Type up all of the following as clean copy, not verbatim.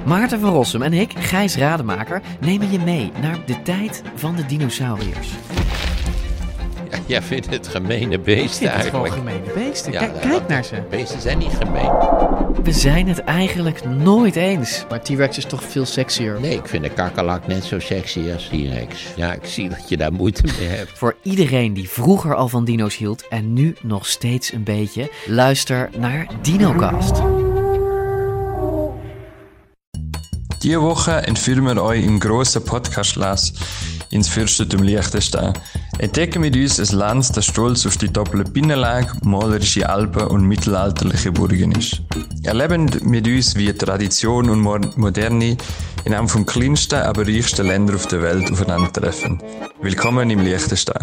Maarten van Rossum en ik, Gijs Rademaker, nemen je mee naar de tijd van de dinosauriërs. Ja, jij vindt het gemene beesten eigenlijk. Het gewoon gemene beesten. Ja, Kijk naar ze. Beesten zijn niet gemeen. We zijn het eigenlijk nooit eens. Maar T-Rex is toch veel sexier. Nee, ik vind de kakkerlak net zo sexy als T-Rex. Ja, ik zie dat je daar moeite mee hebt. Voor iedereen die vroeger al van dino's hield en nu nog steeds een beetje, luister naar DinoCast. Die Woche entführen wir euch im grossen Podcast-Lass ins Fürstentum Liechtenstein. Entdecken mit uns ein Land, das stolz auf die doppele Binnenlage, malerische Alpen und mittelalterliche Burgen ist. Erleben mit uns, wie Tradition und Moderne in einem vom kleinsten, aber reichsten Länder auf der Welt aufeinandertreffen. Willkommen im Liechtenstein.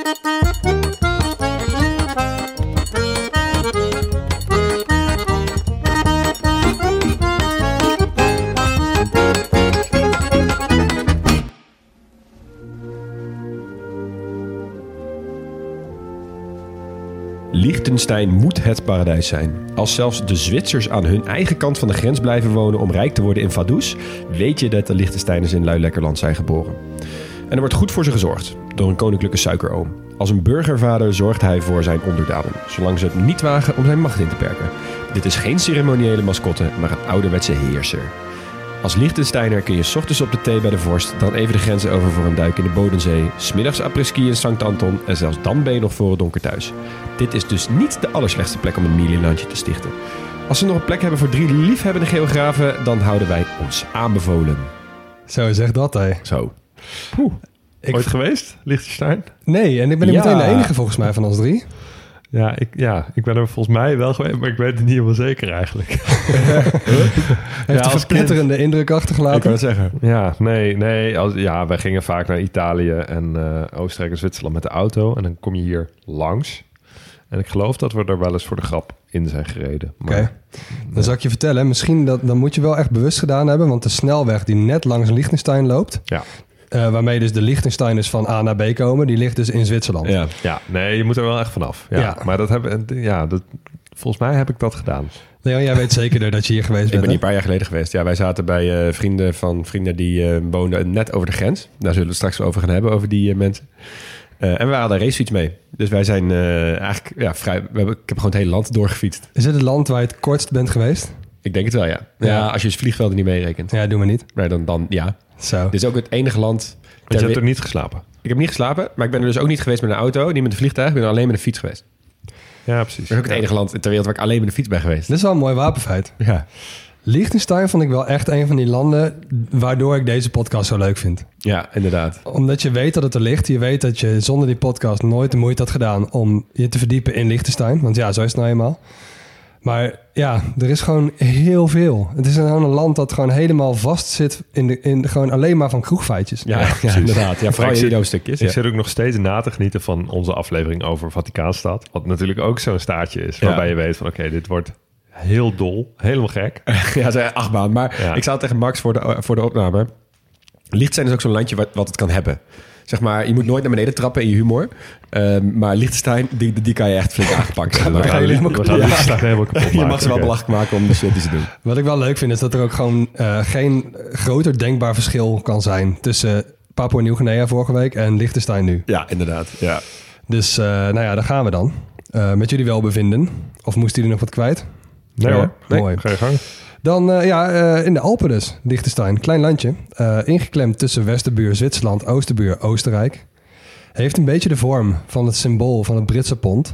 Liechtenstein moet het paradijs zijn. Als zelfs de Zwitsers aan hun eigen kant van de grens blijven wonen om rijk te worden in Vaduz, weet je dat de Liechtensteiners in Luilekkerland zijn geboren. En er wordt goed voor ze gezorgd, door een koninklijke suikeroom. Als een burgervader zorgt hij voor zijn onderdanen, zolang ze het niet wagen om zijn macht in te perken. Dit is geen ceremoniële mascotte, maar een ouderwetse heerser. Als Liechtensteiner kun je 's ochtends op de thee bij de vorst, dan even de grenzen over voor een duik in de Bodensee, 's middags après-ski in Sankt Anton en zelfs dan ben je nog voor het donker thuis. Dit is dus niet de allerslechtste plek om een Mili-landje te stichten. Als ze nog een plek hebben voor 3 liefhebbende geografen, dan houden wij ons aanbevolen. Zo, zeg dat, hé. Zo. Ooit geweest, Liechtenstein? Nee, en ik ben niet meteen de enige volgens mij van ons 3. Ik ben er volgens mij wel geweest, maar ik weet het niet helemaal zeker eigenlijk. Heeft een verpletterende indruk achtergelaten? Ik kan het zeggen. Wij gingen vaak naar Italië en Oostenrijk en Zwitserland met de auto. En dan kom je hier langs. En ik geloof dat we er wel eens voor de grap in zijn gereden. Oké. Dan zal ik je vertellen, misschien dan moet je wel echt bewust gedaan hebben, want de snelweg die net langs Liechtenstein loopt, waarmee dus de Liechtensteiners van A naar B komen, die ligt dus in Zwitserland. Nee, je moet er wel echt vanaf. Ja. Maar volgens mij heb ik dat gedaan. Leon, jij weet zeker dat je hier geweest bent. Ik ben hier een paar jaar geleden geweest. Ja, wij zaten bij vrienden van vrienden die woonden net over de grens. Daar zullen we het straks over gaan hebben, over die mensen. En we hadden een racefiets mee. Dus wij zijn eigenlijk vrij. Ik heb gewoon het hele land doorgefietst. Is het het land waar je het kortst bent geweest? Ik denk het wel, ja. Ja, als je het vliegvelden niet meerekent. Ja, doe maar niet. Nee, dan ja. Zo. Dit is ook het enige land. Want je hebt er niet geslapen? Ik heb niet geslapen, maar ik ben er dus ook niet geweest met een auto, niet met een vliegtuig. Ik ben alleen met een fiets geweest. Ja, precies. Dat is ook het enige land ter wereld waar ik alleen met een fiets ben geweest. Dit is wel een mooi wapenfeit. Ja. Liechtenstein vond ik wel echt een van die landen waardoor ik deze podcast zo leuk vind. Ja, inderdaad. Omdat je weet dat het er ligt. Je weet dat je zonder die podcast nooit de moeite had gedaan om je te verdiepen in Liechtenstein. Want ja, zo is het nou eenmaal. Maar ja, er is gewoon heel veel. Het is gewoon een land dat gewoon helemaal vast zit in gewoon alleen maar van kroegfeitjes. Ja, inderdaad. Ja, vooral in stukjes. Ik zit ook nog steeds na te genieten van onze aflevering over Vaticaanstad. Wat natuurlijk ook zo'n staartje is. Waarbij je weet van oké, dit wordt heel dol. Helemaal gek. Ja, het is een achtbaan. Maar ik zei tegen Max voor de opname. Liechtenstein is ook zo'n landje wat het kan hebben. Zeg maar, je moet nooit naar beneden trappen in je humor. Maar Liechtenstein, die kan je echt flink aangepakt. We gaan helemaal kapot. Je mag ze wel belachelijk maken om de shit die ze doen. Wat ik wel leuk vind, is dat er ook gewoon geen groter denkbaar verschil kan zijn tussen Papua Nieuw-Guinea vorige week en Liechtenstein nu. Ja, inderdaad. Ja. Dus daar gaan we dan. Met jullie welbevinden. Of moesten jullie nog wat kwijt? Nee hoor. Mooi. Ga je gang. Dan in de Alpen dus, Liechtenstein. Klein landje. Ingeklemd tussen Westerbuur Zwitserland, Oosterbuur Oostenrijk. Heeft een beetje de vorm van het symbool van het Britse pond.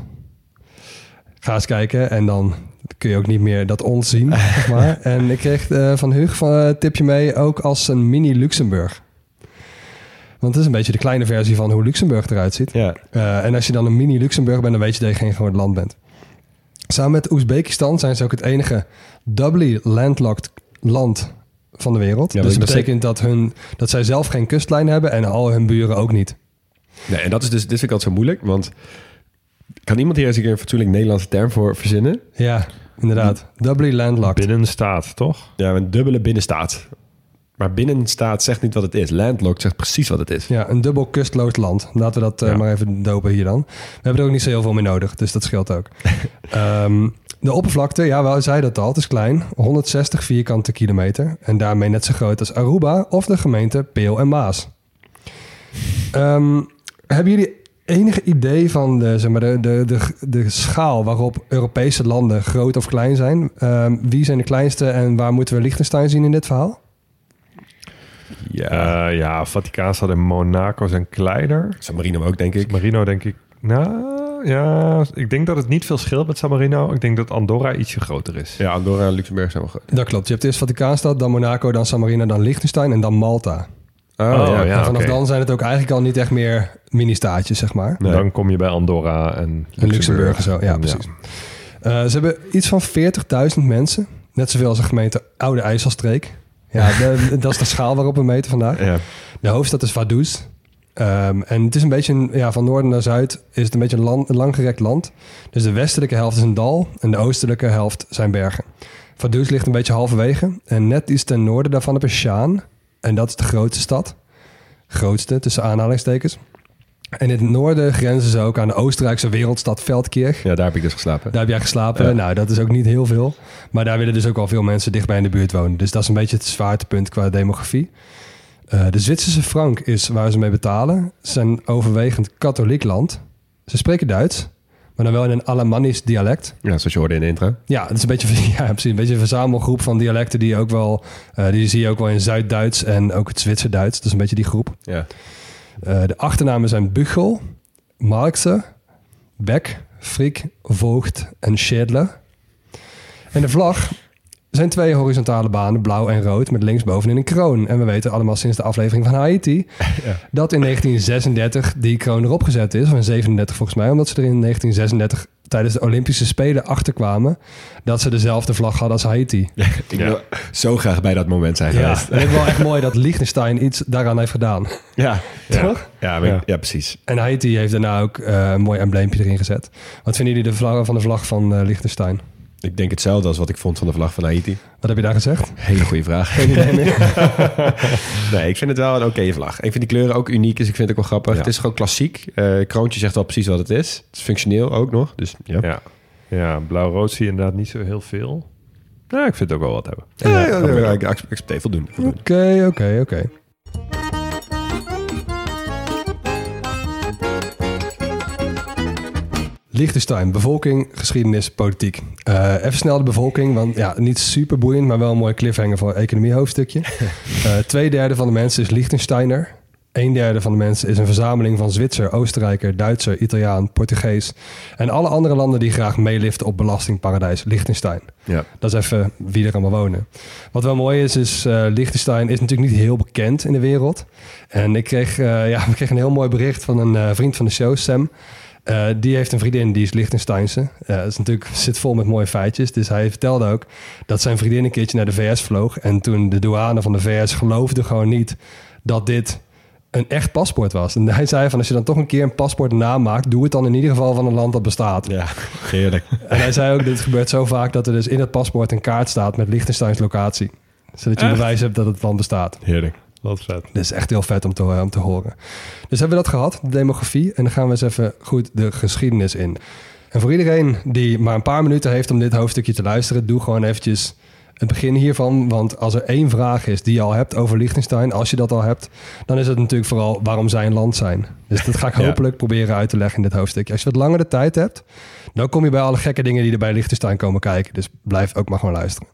Ga eens kijken en dan kun je ook niet meer dat ons zien. Zeg maar. En ik kreeg van Hug een tipje mee, ook als een mini Luxemburg. Want het is een beetje de kleine versie van hoe Luxemburg eruit ziet. Ja. En als je dan een mini Luxemburg bent, dan weet je dat je geen groot land bent. Samen met Oezbekistan zijn ze ook het enige doubly landlocked land van de wereld. Ja, dus dat betekent dat zij zelf geen kustlijn hebben en al hun buren ook niet. Nee, en dat is dus, dit vind ik altijd zo moeilijk, want kan iemand hier eens een keer een fatsoenlijk Nederlandse term voor verzinnen? Ja, inderdaad. Doubly landlocked. Binnenstaat, toch? Ja, een dubbele binnenstaat. Maar binnenstaat zegt niet wat het is. Landlocked zegt precies wat het is. Ja, een dubbel kustloos land. Laten we dat maar even dopen hier dan. We hebben er ook niet zo heel veel mee nodig, dus dat scheelt ook. De oppervlakte, ja, we zeiden het al, het is klein. 160 vierkante kilometer. En daarmee net zo groot als Aruba of de gemeente Peel en Maas. Hebben jullie enige idee van de schaal waarop Europese landen groot of klein zijn? Wie zijn de kleinste en waar moeten we Liechtenstein zien in dit verhaal? Ja, Vaticaanstad en Monaco zijn kleiner. San Marino ook, denk ik. San Marino, denk ik. Nou, ja, ik denk dat het niet veel scheelt met San Marino. Ik denk dat Andorra ietsje groter is. Ja, Andorra en Luxemburg zijn wel groot. Dat klopt. Je hebt eerst Vaticaanstad, dan Monaco, dan San Marino, dan Liechtenstein en dan Malta. En vanaf dan zijn het ook eigenlijk al niet echt meer mini-staatjes, zeg maar. Nee. Dan kom je bij Andorra en Luxemburg en zo. Ja, precies. Ze hebben iets van 40.000 mensen. Net zoveel als de gemeente Oude IJsselstreek. Ja, dat is de schaal waarop we meten vandaag. Ja. De hoofdstad is Vaduz. En het is een beetje, van noorden naar zuid is het een beetje een langgerekt land. Dus de westelijke helft is een dal en de oostelijke helft zijn bergen. Vaduz ligt een beetje halverwege. En net iets ten noorden daarvan heb je Sjaan. En dat is de grootste stad. Grootste, tussen aanhalingstekens. En in het noorden grenzen ze ook aan de Oostenrijkse wereldstad Veldkirch. Ja, daar heb ik dus geslapen. Daar heb jij geslapen. Ja. Nou, dat is ook niet heel veel. Maar daar willen dus ook wel veel mensen dichtbij in de buurt wonen. Dus dat is een beetje het zwaartepunt qua demografie. De Zwitserse frank is waar ze mee betalen. Ze zijn overwegend katholiek land. Ze spreken Duits, maar dan wel in een Alemannisch dialect. Ja, zoals je hoorde in de intro. Ja, het is een beetje, precies, een beetje een verzamelgroep van dialecten die ook wel, die zie je ook wel in Zuid-Duits en ook het Zwitser-Duits. Dat is een beetje die groep. Ja. De achternamen zijn Buchel, Markse, Beck, Frick, Voogd en Schädler. En de vlag zijn 2 horizontale banen, blauw en rood, met linksbovenin een kroon. En we weten allemaal sinds de aflevering van Haiti dat in 1936 die kroon erop gezet is. Of in 37 volgens mij, omdat ze er in 1936 tijdens de Olympische Spelen achterkwamen dat ze dezelfde vlag hadden als Haiti. Ja, ik wil zo graag bij dat moment zijn geweest. En het is wel echt mooi dat Liechtenstein iets daaraan heeft gedaan. Ja, toch? Ja, precies. En Haiti heeft daarna ook een mooi embleempje erin gezet. Wat vinden jullie van de vlag van Liechtenstein? Ik denk hetzelfde als wat ik vond van de vlag van Haiti. Wat heb je daar gezegd? Hele goede vraag. Geen idee meer. Nee, ik vind het wel een oké vlag. Ik vind die kleuren ook uniek, dus ik vind het ook wel grappig. Ja. Het is gewoon klassiek. Kroontje zegt wel precies wat het is. Het is functioneel ook nog. Dus, ja, blauw-rood zie je inderdaad niet zo heel veel. Ja, ik vind het ook wel wat hebben. Ik accepteer voldoende. Oké. Liechtenstein, bevolking, geschiedenis, politiek. Even snel de bevolking, want ja, niet super boeiend, maar wel een mooi cliffhanger voor het economiehoofdstukje. 2/3 van de mensen is Liechtensteiner. 1/3 van de mensen is een verzameling van Zwitser, Oostenrijker, Duitser, Italiaan, Portugees en alle andere landen die graag meeliften op belastingparadijs Liechtenstein. Ja. Dat is even wie er allemaal wonen. Wat wel mooi is Liechtenstein is natuurlijk niet heel bekend in de wereld. En we kregen een heel mooi bericht van een vriend van de show, Sam. Die heeft een vriendin, die is Liechtensteinse. Dat is natuurlijk, zit vol met mooie feitjes. Dus hij vertelde ook dat zijn vriendin een keertje naar de VS vloog. En toen de douane van de VS geloofde gewoon niet dat dit een echt paspoort was. En hij zei van, als je dan toch een keer een paspoort namaakt, doe het dan in ieder geval van een land dat bestaat. Ja, heerlijk. En hij zei ook, dit gebeurt zo vaak dat er dus in het paspoort een kaart staat met Liechtensteins locatie. Zodat je bewijs hebt dat het land bestaat. Heerlijk. Wat vet. Dat is echt heel vet om te horen. Dus hebben we dat gehad, de demografie. En dan gaan we eens even goed de geschiedenis in. En voor iedereen die maar een paar minuten heeft om dit hoofdstukje te luisteren, doe gewoon eventjes het begin hiervan. Want als er 1 vraag is die je al hebt over Liechtenstein, als je dat al hebt, dan is het natuurlijk vooral waarom zij een land zijn. Dus dat ga ik hopelijk proberen uit te leggen in dit hoofdstukje. Als je wat langer de tijd hebt, dan kom je bij alle gekke dingen die er bij Liechtenstein komen kijken. Dus blijf ook maar gewoon luisteren.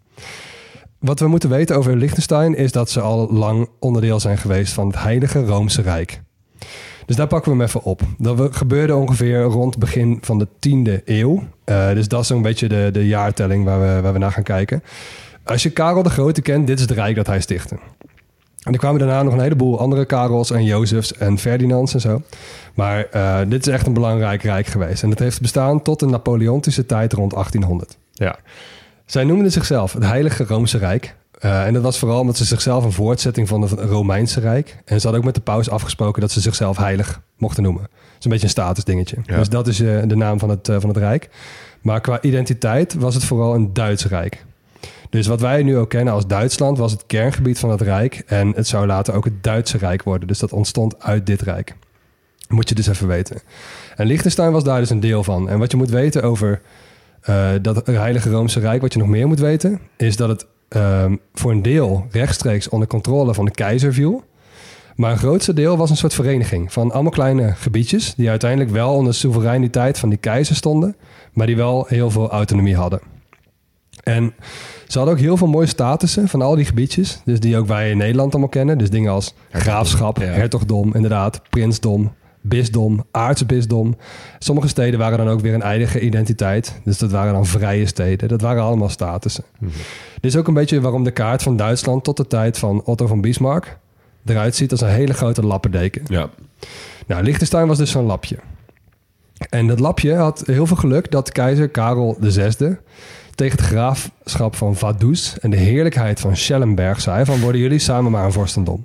Wat we moeten weten over Liechtenstein is dat ze al lang onderdeel zijn geweest van het Heilige Roomse Rijk. Dus daar pakken we hem even op. Dat gebeurde ongeveer rond het begin van de 10e eeuw. Dus dat is zo'n beetje de jaartelling waar we naar gaan kijken. Als je Karel de Grote kent, dit is het rijk dat hij stichtte. En er kwamen daarna nog een heleboel andere Karels en Jozefs en Ferdinands en zo. Maar dit is echt een belangrijk rijk geweest. En het heeft bestaan tot de Napoleontische tijd rond 1800. Ja. Zij noemden zichzelf het Heilige Roomse Rijk. En dat was vooral omdat ze zichzelf een voortzetting van het Romeinse Rijk. En ze hadden ook met de paus afgesproken dat ze zichzelf heilig mochten noemen. Dat is een beetje een statusdingetje. Ja. Dus dat is de naam van het Rijk. Maar qua identiteit was het vooral een Duits Rijk. Dus wat wij nu ook kennen als Duitsland was het kerngebied van het Rijk. En het zou later ook het Duitse Rijk worden. Dus dat ontstond uit dit Rijk. Moet je dus even weten. En Liechtenstein was daar dus een deel van. En wat je moet weten over Dat Heilige Roomse Rijk, wat je nog meer moet weten, is dat het voor een deel rechtstreeks onder controle van de keizer viel. Maar een grootste deel was een soort vereniging van allemaal kleine gebiedjes die uiteindelijk wel onder de soevereiniteit van die keizer stonden, maar die wel heel veel autonomie hadden. En ze hadden ook heel veel mooie statussen van al die gebiedjes, dus die ook wij in Nederland allemaal kennen. Dus dingen als graafschap, hertogdom, inderdaad, prinsdom, bisdom, aartsbisdom. Sommige steden waren dan ook weer een eigen identiteit. Dus dat waren dan vrije steden. Dat waren allemaal statussen. Mm-hmm. Dit is ook een beetje waarom de kaart van Duitsland tot de tijd van Otto van Bismarck eruit ziet als een hele grote lappendeken. Ja. Nou, Liechtenstein was dus zo'n lapje. En dat lapje had heel veel geluk dat keizer Karel VI tegen het graafschap van Vaduz en de heerlijkheid van Schellenberg zei van worden jullie samen maar een vorstendom.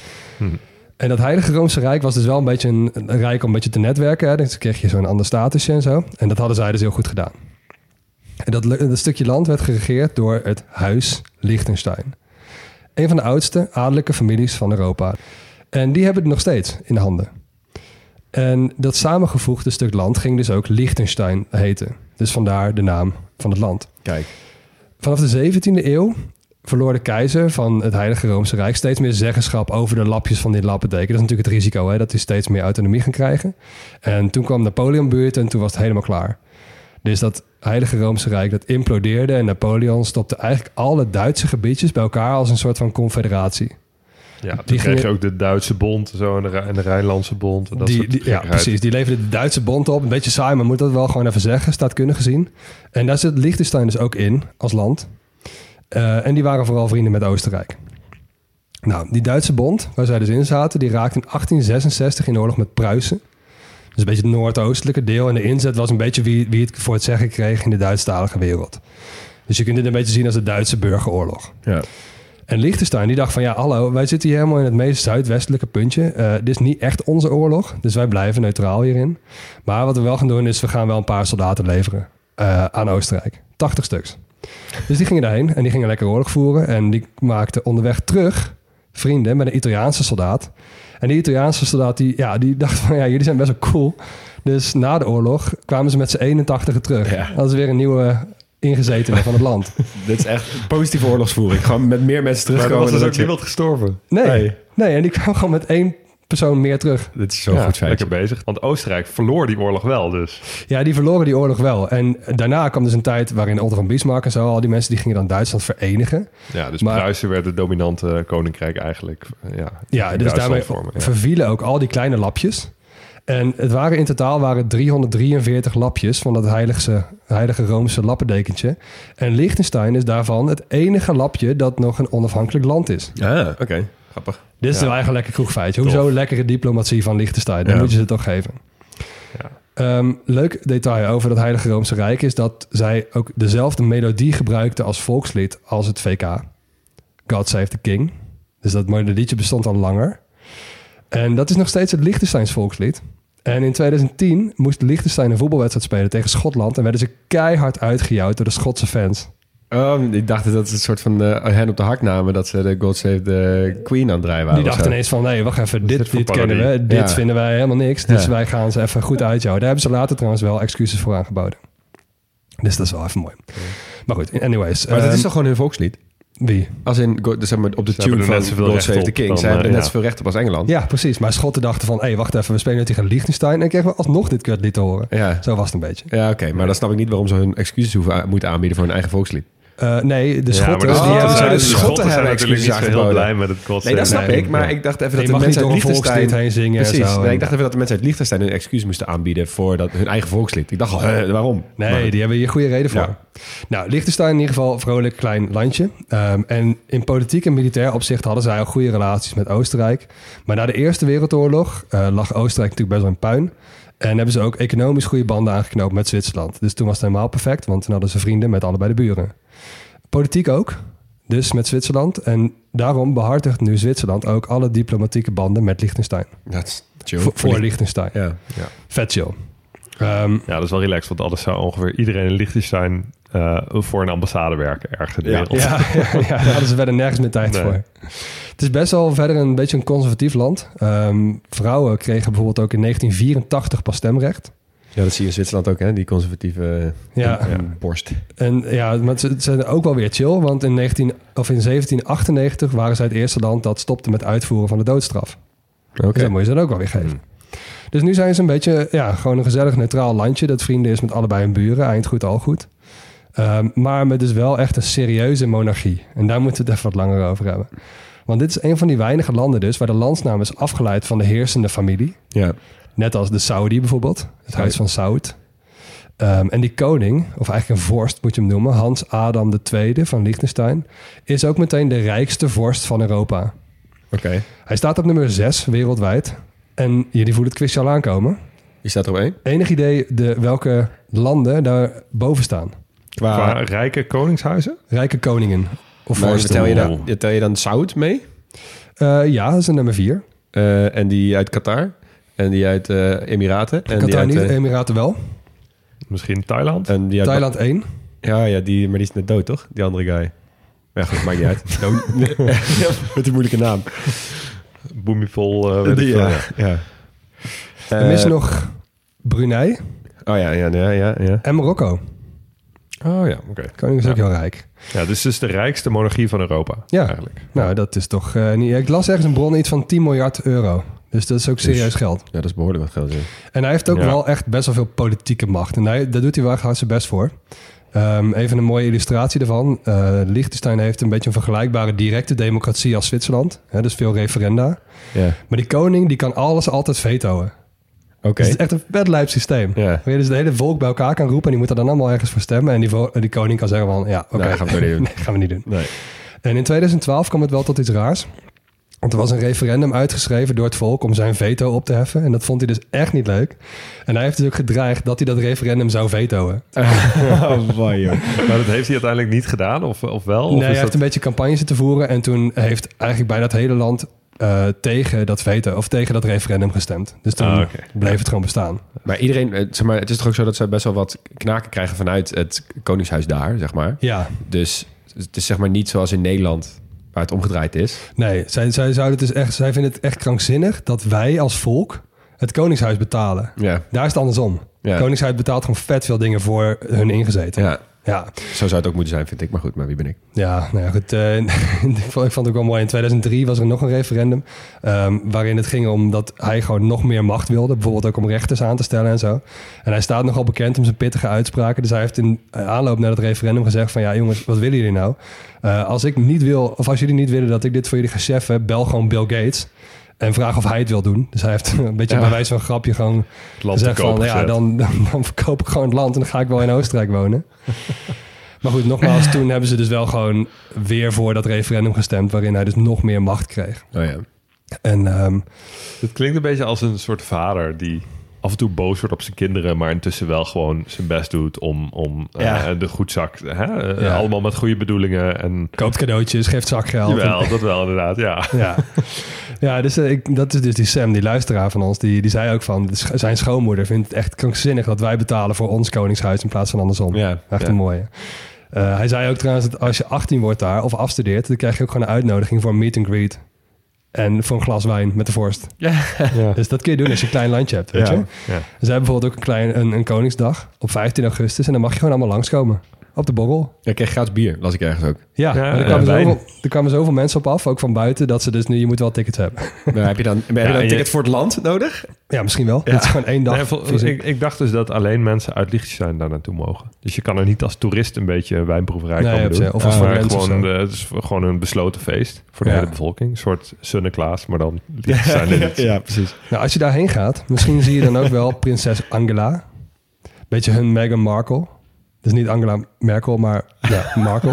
En dat Heilige Roomse Rijk was dus wel een beetje een rijk om een beetje te netwerken. Hè? Dus kreeg je zo'n ander statusje en zo. En dat hadden zij dus heel goed gedaan. En dat stukje land werd geregeerd door het Huis Liechtenstein. Een van de oudste adellijke families van Europa. En die hebben het nog steeds in de handen. En dat samengevoegde stuk land ging dus ook Liechtenstein heten. Dus vandaar de naam van het land. Kijk. Vanaf de 17e eeuw verloor de keizer van het Heilige Roomse Rijk steeds meer zeggenschap over de lapjes van dit lappendeken. Dat is natuurlijk het risico, hè, dat hij steeds meer autonomie gaan krijgen. En toen kwam Napoleon buurt en toen was het helemaal klaar. Dus dat Heilige Roomse Rijk dat implodeerde en Napoleon stopte eigenlijk alle Duitse gebiedjes bij elkaar als een soort van confederatie. Ja, toen kreeg je ook de Duitse Bond zo, en de Rijnlandse Bond. En dat ja, precies. Die leverde de Duitse Bond op. Een beetje saai, maar moet dat wel gewoon even zeggen, staatkundig gezien. En daar zit Liechtenstein dus ook in als land. En die waren vooral vrienden met Oostenrijk. Nou, die Duitse Bond, waar zij dus in zaten, die raakte in 1866 in oorlog met Pruisen. Dus een beetje het noordoostelijke deel. En de inzet was een beetje wie het voor het zeggen kreeg in de Duitsstalige wereld. Dus je kunt dit een beetje zien als de Duitse burgeroorlog. Ja. En Liechtenstein die dacht van ja, hallo, wij zitten hier helemaal in het meest zuidwestelijke puntje. Dit is niet echt onze oorlog, dus wij blijven neutraal hierin. Maar wat we wel gaan doen is, we gaan wel een paar soldaten leveren aan Oostenrijk. 80 stuks. Dus die gingen daarheen en die gingen lekker oorlog voeren. En die maakten onderweg terug vrienden met een Italiaanse soldaat. En die Italiaanse soldaat die dacht van ja, jullie zijn best wel cool. Dus na de oorlog kwamen ze met z'n 81 terug. Ja. Dat is weer een nieuwe ingezetene van het land. Dit is echt positieve oorlogsvoering. Gewoon met meer mensen terugkomen. Maar er was dus ook niemand gestorven? Nee, en die kwam gewoon met 1 persoon meer terug. Dit is zo goed feitje. Lekker bezig. Want Oostenrijk verloor die oorlog wel dus. Ja, die verloren die oorlog wel. En daarna kwam dus een tijd waarin Otto van Bismarck en zo, al die mensen die gingen dan Duitsland verenigen. Ja, dus Pruisen werd het dominante koninkrijk eigenlijk. Ja, dus daarmee vervielen ook al die kleine lapjes. En het waren in totaal 343 lapjes van dat heilige Roomse lappendekentje. En Liechtenstein is daarvan het enige lapje dat nog een onafhankelijk land is. Ah, oké. Grappig. Dit is wel eigenlijk een lekker kroegfeitje. Hoezo lekkere diplomatie van Liechtenstein? Dan moet je ze toch geven. Ja. Leuk detail over dat Heilige Roomse Rijk is dat zij ook dezelfde melodie gebruikten als volkslied als het VK. God Save the King. Dus dat melodietje bestond al langer. En dat is nog steeds het Liechtensteins volkslied. En in 2010 moest Liechtenstein een voetbalwedstrijd spelen tegen Schotland. En werden ze keihard uitgejouwd door de Schotse fans. Oh, ik dacht dat het een soort van hen op de hak namen dat ze de God Save the Queen aan het draaien waren. Die dachten ineens van, nee, wacht even, dit kennen we. Dit vinden wij helemaal niks. Dus wij gaan ze even goed uitjouwen. Daar hebben ze later trouwens wel excuses voor aangeboden. Dus dat is wel even mooi. Maar goed, anyways. Maar dat is toch gewoon hun volkslied? Wie? Als in, zeg maar, op de tune van God Save the King. Ze hebben er net zoveel recht op als Engeland. Ja, precies. Maar Schotten dachten van, wacht even, we spelen nu tegen Liechtenstein. En kregen we alsnog dit kutlied te horen. Ja. Zo was het een beetje. Ja, oké. Maar dan snap ik niet waarom ze hun excuses moeten aanbieden voor hun eigen volkslied. Nee, de Schotten... de Schotten hebben excuses aangeboden. Heel blij met het God. Nee, dat snap ik. Maar ik dacht even dat de mensen uit Liechtenstein... heen zingen. Precies. Nee, ik dacht even dat de mensen uit Liechtenstein een excuus moesten aanbieden voor hun eigen volkslied. Ik dacht al, waarom? Nee, die hebben hier goede reden voor. Ja. Nou, Liechtenstein in ieder geval een vrolijk klein landje. En in politiek en militair opzicht hadden zij ook goede relaties met Oostenrijk. Maar na de Eerste Wereldoorlog lag Oostenrijk natuurlijk best wel in puin. En hebben ze ook economisch goede banden aangeknoopt met Zwitserland. Dus toen was het helemaal perfect, want toen hadden ze vrienden met allebei de buren. Politiek ook, dus met Zwitserland. En daarom behartigt nu Zwitserland ook alle diplomatieke banden met Liechtenstein. Dat is chill. Voor Liechtenstein. Ja. Vet chill. Dat is wel relaxed, want anders zou ongeveer iedereen in Liechtenstein voor een ambassade werken, ergens in de wereld. Ja, daar hadden ze verder nergens meer tijd voor. Het is best wel verder een beetje een conservatief land. Vrouwen kregen bijvoorbeeld ook in 1984 pas stemrecht. Ja, dat zie je in Zwitserland ook, hè? Die conservatieve borst. En ja, maar ze zijn ook wel weer chill, want in 1798 waren zij het eerste land dat stopte met uitvoeren van de doodstraf. Oké. Dus dat moet je ze dan ook wel weer geven. Dus nu zijn ze een beetje, gewoon een gezellig neutraal landje dat vrienden is met allebei hun buren, eind goed al goed. Maar met dus wel echt een serieuze monarchie. En daar moeten we het even wat langer over hebben. Want dit is een van die weinige landen dus waar de landsnaam is afgeleid van de heersende familie. Ja. Net als de Saudi bijvoorbeeld, het huis van Saud. En die koning, of eigenlijk een vorst moet je hem noemen, Hans Adam II van Liechtenstein, is ook meteen de rijkste vorst van Europa. Oké. Hij staat op nummer 6 wereldwijd. En jullie voelen het quizje al aankomen. Die staat er op 1. Enig idee welke landen daar boven staan? Qua rijke koningshuizen? Rijke koningen. Of Maar vorsten. tel je dan Saud mee? Ja, dat is een nummer 4. En die uit Qatar? En die uit Emiraten? En Qatar die niet, uit, Emiraten wel. Misschien Thailand? en die uit Thailand 1. Ja, maar die is net dood, toch? Die andere guy. Ja, goed, maakt niet uit. Met die moeilijke naam. Boemifol, weet ik Ja. veel. ja. Er is nog Brunei Oh ja. en Marokko. Oh ja, oké. Koning is ook heel rijk. Ja, dus het is de rijkste monarchie van Europa, Ja. eigenlijk. Nou, dat is toch niet... Ik las ergens een bron iets van 10 miljard euro. Dus dat is ook serieus geld. Ja, dat is behoorlijk wat geld. Ja. En hij heeft ook wel echt best wel veel politieke macht. En daar doet hij wel echt hard zijn best voor. Even een mooie illustratie daarvan. Liechtenstein heeft een beetje een vergelijkbare directe democratie als Zwitserland. Dus veel referenda. Ja. Maar die koning die kan alles altijd vetoen. Oké. Dus het is echt een vet lijp systeem. Ja. Waar je dus de hele volk bij elkaar kan roepen... en die moet er dan allemaal ergens voor stemmen. En die koning kan zeggen van... Nee, gaan we niet doen. Nee, gaan we niet doen. Nee. En in 2012 kwam het wel tot iets raars. Want er was een referendum uitgeschreven door het volk om zijn veto op te heffen. En dat vond hij dus echt niet leuk. En hij heeft dus ook gedreigd dat hij dat referendum zou vetoen. Mooi, joh. Maar dat heeft hij uiteindelijk niet gedaan, of wel? Nee, Of hij is heeft dat... een beetje campagne zitten voeren. En toen heeft eigenlijk bijna het hele land tegen dat veto of tegen dat referendum gestemd. Dus toen bleef het gewoon bestaan. Maar iedereen, zeg maar, het is toch ook zo dat ze best wel wat knaken krijgen vanuit het koningshuis daar, zeg maar. Ja. Dus het is zeg maar niet zoals in Nederland waar het omgedraaid is. Nee, zij zouden dus echt, zij vinden het echt krankzinnig dat wij als volk het koningshuis betalen. Ja. Daar is het andersom. Ja. Het koningshuis betaalt gewoon vet veel dingen voor hun ingezeten. Ja. Ja. Zo zou het ook moeten zijn, vind ik. Maar goed, maar wie ben ik? Ja, nou ja, goed. Ik vond het ook wel mooi. In 2003 was er nog een referendum waarin het ging om dat hij gewoon nog meer macht wilde. Bijvoorbeeld ook om rechters aan te stellen en zo. En hij staat nogal bekend om zijn pittige uitspraken. Dus hij heeft in aanloop naar het referendum gezegd van... ja jongens, wat willen jullie nou? Als ik niet wil, of als jullie niet willen dat ik dit voor jullie ga cheffen... bel gewoon Bill Gates en vraag of hij het wil doen. Dus hij heeft een beetje bij wijze van een grapje gewoon gezegd van... ja, dan verkoop ik gewoon het land en dan ga ik wel in Oostenrijk wonen. Maar goed, nogmaals, toen hebben ze dus wel gewoon weer voor dat referendum gestemd... waarin hij dus nog meer macht kreeg. Oh ja. En Het klinkt een beetje als een soort vader die af en toe boos wordt op zijn kinderen... maar intussen wel gewoon zijn best doet om de goedzak... allemaal met goede bedoelingen. En... koopt cadeautjes, geeft zakgeld. Jawel, dat wel inderdaad, ja. Ja, dus dat is dus die Sam, die luisteraar van ons... die zei ook van, zijn schoonmoeder vindt het echt krankzinnig... dat wij betalen voor ons koningshuis in plaats van andersom. Ja, echt een mooie. Hij zei ook trouwens dat als je 18 wordt daar of afstudeert... dan krijg je ook gewoon een uitnodiging voor een meet and greet. En voor een glas wijn met de vorst. Ja. Dus dat kun je doen als je een klein landje hebt, weet je. Ja. Ze hebben bijvoorbeeld ook een Koningsdag op 15 augustus... en dan mag je gewoon allemaal langskomen. Op de borrel. Ja, ik kreeg gratis bier, las ik ergens ook. Ja, maar er kwamen zoveel mensen op af, ook van buiten... dat ze dus nu, je moet wel tickets hebben. Maar heb je dan een ticket voor het land nodig? Ja, misschien wel. Het is gewoon 1 dag. Ik dacht dus dat alleen mensen uit Liechtenstein daar naartoe mogen. Dus je kan er niet als toerist een beetje wijnproeverij komen doen. Of als maar gewoon, het is gewoon een besloten feest voor de hele bevolking. Een soort Sinterklaas, maar dan Liechtenstein. Ja, precies. Nou, als je daarheen gaat, misschien zie je dan ook wel prinses Angela. Beetje hun Meghan Markle. Dus niet Angela Merkel, maar Markle.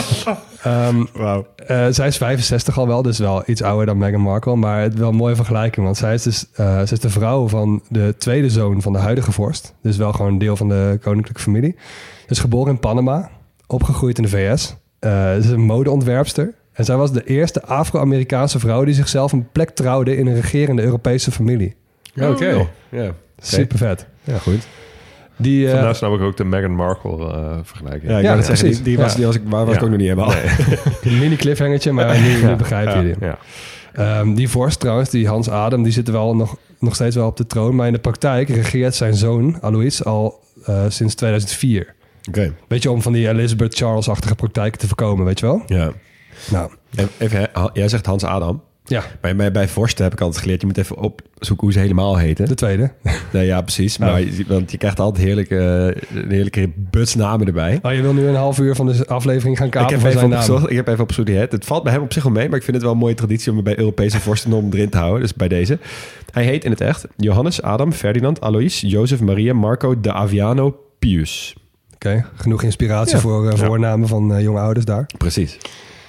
Zij is 65 al wel, dus wel iets ouder dan Meghan Markle. Maar het is wel een mooie vergelijking, want zij is dus ze is de vrouw van de tweede zoon van de huidige vorst. Dus wel gewoon een deel van de koninklijke familie. Ze is geboren in Panama, opgegroeid in de VS. Ze is een modeontwerpster. En zij was de eerste Afro-Amerikaanse vrouw die zichzelf een plek trouwde in een regerende Europese familie. Oké. Super vet. Ja, goed. Vandaar snap ik ook de Meghan Markle vergelijking. Ja, ik wou het zeggen, die was ik ook nog niet helemaal. Een mini cliffhangertje, maar nu begrijp je dit. Ja. Die vorst trouwens, die Hans Adam, die zit wel nog steeds wel op de troon. Maar in de praktijk regeert zijn zoon, Alois, al sinds 2004. Oké. Beetje om van die Elizabeth Charles-achtige praktijken te voorkomen, weet je wel? Ja. Nou, Even, jij zegt Hans Adam. ja, Bij vorsten heb ik altijd geleerd, je moet even opzoeken hoe ze helemaal heten. de tweede. Nee, ja, precies. Maar, want je krijgt altijd heerlijke butsnamen erbij. Oh, je wil nu een half uur van de aflevering gaan kapen van zijn naam. Ik heb even opgezocht. Het valt bij hem op zich wel mee, maar ik vind het wel een mooie traditie om bij Europese vorstendommen erin te houden. Dus bij deze. Hij heet in het echt Johannes, Adam, Ferdinand, Alois, Jozef, Maria, Marco, de Aviano, Pius. Oké, genoeg inspiratie voor voornamen van jonge ouders daar. Precies.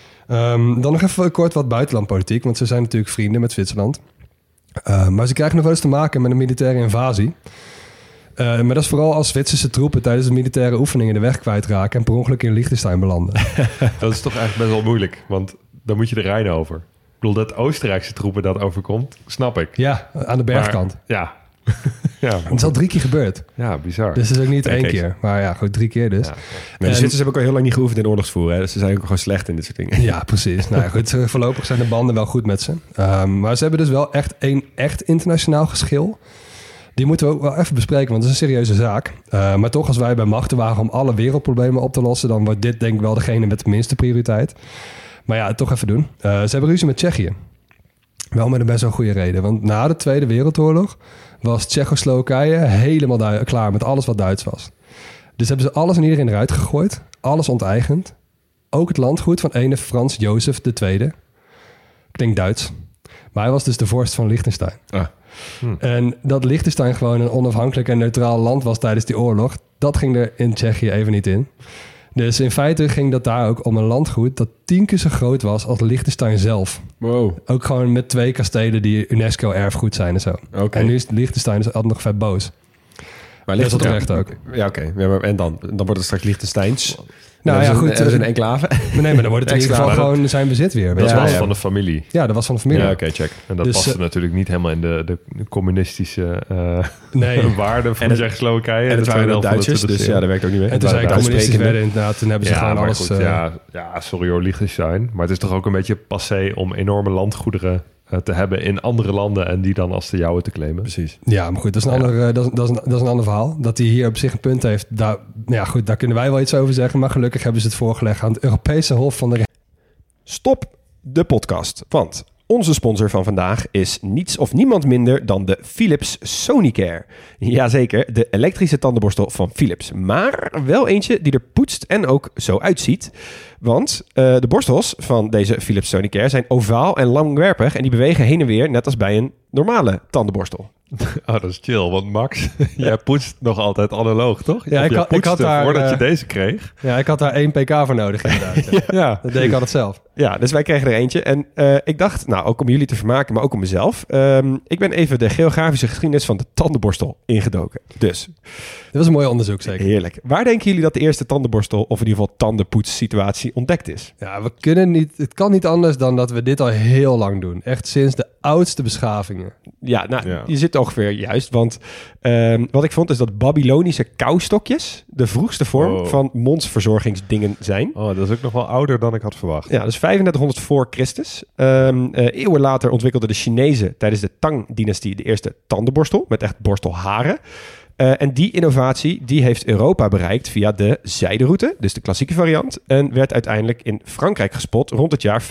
Dan nog even kort wat buitenlandpolitiek, want ze zijn natuurlijk vrienden met Zwitserland. Maar ze krijgen nog wel eens te maken met een militaire invasie. Maar dat is vooral als Zwitserse troepen tijdens de militaire oefeningen de weg kwijtraken en per ongeluk in Liechtenstein belanden. Dat is toch eigenlijk best wel moeilijk, want dan moet je de Rijn over. Ik bedoel, dat Oostenrijkse troepen dat overkomt, snap ik. Ja, aan de bergkant. Maar, ja. Ja, Het is al 3 keer gebeurd. ja, bizar. Dus het is ook niet Kijk 1 eens. keer. Maar ja, goed, 3 keer dus. Ja. Maar de Zwitsers hebben ook al heel lang niet geoefend in oorlogsvoer. Hè? Dus ze zijn ook gewoon slecht in dit soort dingen. Ja, precies. Nou ja, goed, voorlopig zijn de banden wel goed met ze. Maar ze hebben dus wel echt een echt internationaal geschil. Die moeten we ook wel even bespreken, want het is een serieuze zaak. Maar toch, als wij bij machten waren om alle wereldproblemen op te lossen, dan wordt dit denk ik wel degene met de minste prioriteit. Maar ja, toch even doen. Ze hebben ruzie met Tsjechië. Wel met een best wel goede reden. Want na de Tweede Wereldoorlog was Tsjechoslowakije helemaal klaar met alles wat Duits was. Dus hebben ze alles en iedereen eruit gegooid. Alles onteigend. Ook het landgoed van ene Frans Jozef II. Klinkt Duits. Maar hij was dus de vorst van Liechtenstein. Ah. En dat Liechtenstein gewoon een onafhankelijk en neutraal land was tijdens die oorlog, dat ging er in Tsjechië even niet in. Dus in feite ging dat daar ook om een landgoed dat 10 keer zo groot was als Liechtenstein zelf. Wow. Ook gewoon met 2 kastelen die UNESCO-erfgoed zijn en zo. Oké. En nu is Liechtenstein dus altijd nog vet boos. Maar Dat is terecht ook. Ja, oké. Ja, en dan wordt het straks Liechtensteins. Nou ja, goed. Dat is een enclave. Nee, maar dan wordt het in ieder geval Extra. gewoon zijn bezit weer. Weet Dat je wel? was ja. van de familie. Ja, dat was van de familie. Ja, oké, check. En dat Dus, paste natuurlijk niet helemaal in de communistische Nee. waarden van En het- Tsjechoslowakije. En het waren de Duitsers, dus ja, dat werkt ook niet mee. En toen zij waren communistisch sprekende. werden inderdaad, toen hebben ze gewoon maar alles... goed, ja, sorry hoor, Liechtenstein. Maar het is toch ook een beetje passé om enorme landgoederen te hebben in andere landen en die dan als de jouwe te claimen. Precies. Ja, maar goed, dat is een, ander, dat is een ander verhaal. Dat hij hier op zich een punt heeft, daar kunnen wij wel iets over zeggen. Maar gelukkig hebben ze het voorgelegd aan het Europese Hof van de... Stop de podcast, want onze sponsor van vandaag is niets of niemand minder dan de Philips Sonicare. Jazeker, de elektrische tandenborstel van Philips. Maar wel eentje die er poetst en ook zo uitziet. Want de borstels van deze Philips Sonicare zijn ovaal en langwerpig en die bewegen heen en weer net als bij een normale tandenborstel. Oh, dat is chill, want Max, jij poetst nog altijd analoog, toch? Ja, Of jij ik had poetste daar, voordat je deze kreeg. Ja, ik had daar 1 pk voor nodig inderdaad. Ja. Ja. Dat deed ik altijd zelf. Ja, dus wij kregen er eentje. En ik dacht, nou, ook om jullie te vermaken, maar ook om mezelf. Ik ben even de geografische geschiedenis van de tandenborstel ingedoken. Dus, Dit was een mooi onderzoek zeker. heerlijk. Waar denken jullie dat de eerste tandenborstel, of in ieder geval tandenpoetssituatie, ontdekt is? Ja, het kan niet anders dan dat we dit al heel lang doen. Echt sinds de oudste beschavingen. Ja, nou, Ja. je zit ongeveer juist. Want wat ik vond is dat Babylonische kauwstokjes de vroegste vorm Oh. van mondsverzorgingsdingen zijn. Oh, dat is ook nog wel ouder dan ik had verwacht. Ja, dus 3500 voor Christus. Eeuwen later ontwikkelden de Chinezen tijdens de Tang-dynastie de eerste tandenborstel met echt borstelharen. En die innovatie die heeft Europa bereikt via de zijderoute, dus de klassieke variant, en werd uiteindelijk in Frankrijk gespot rond het jaar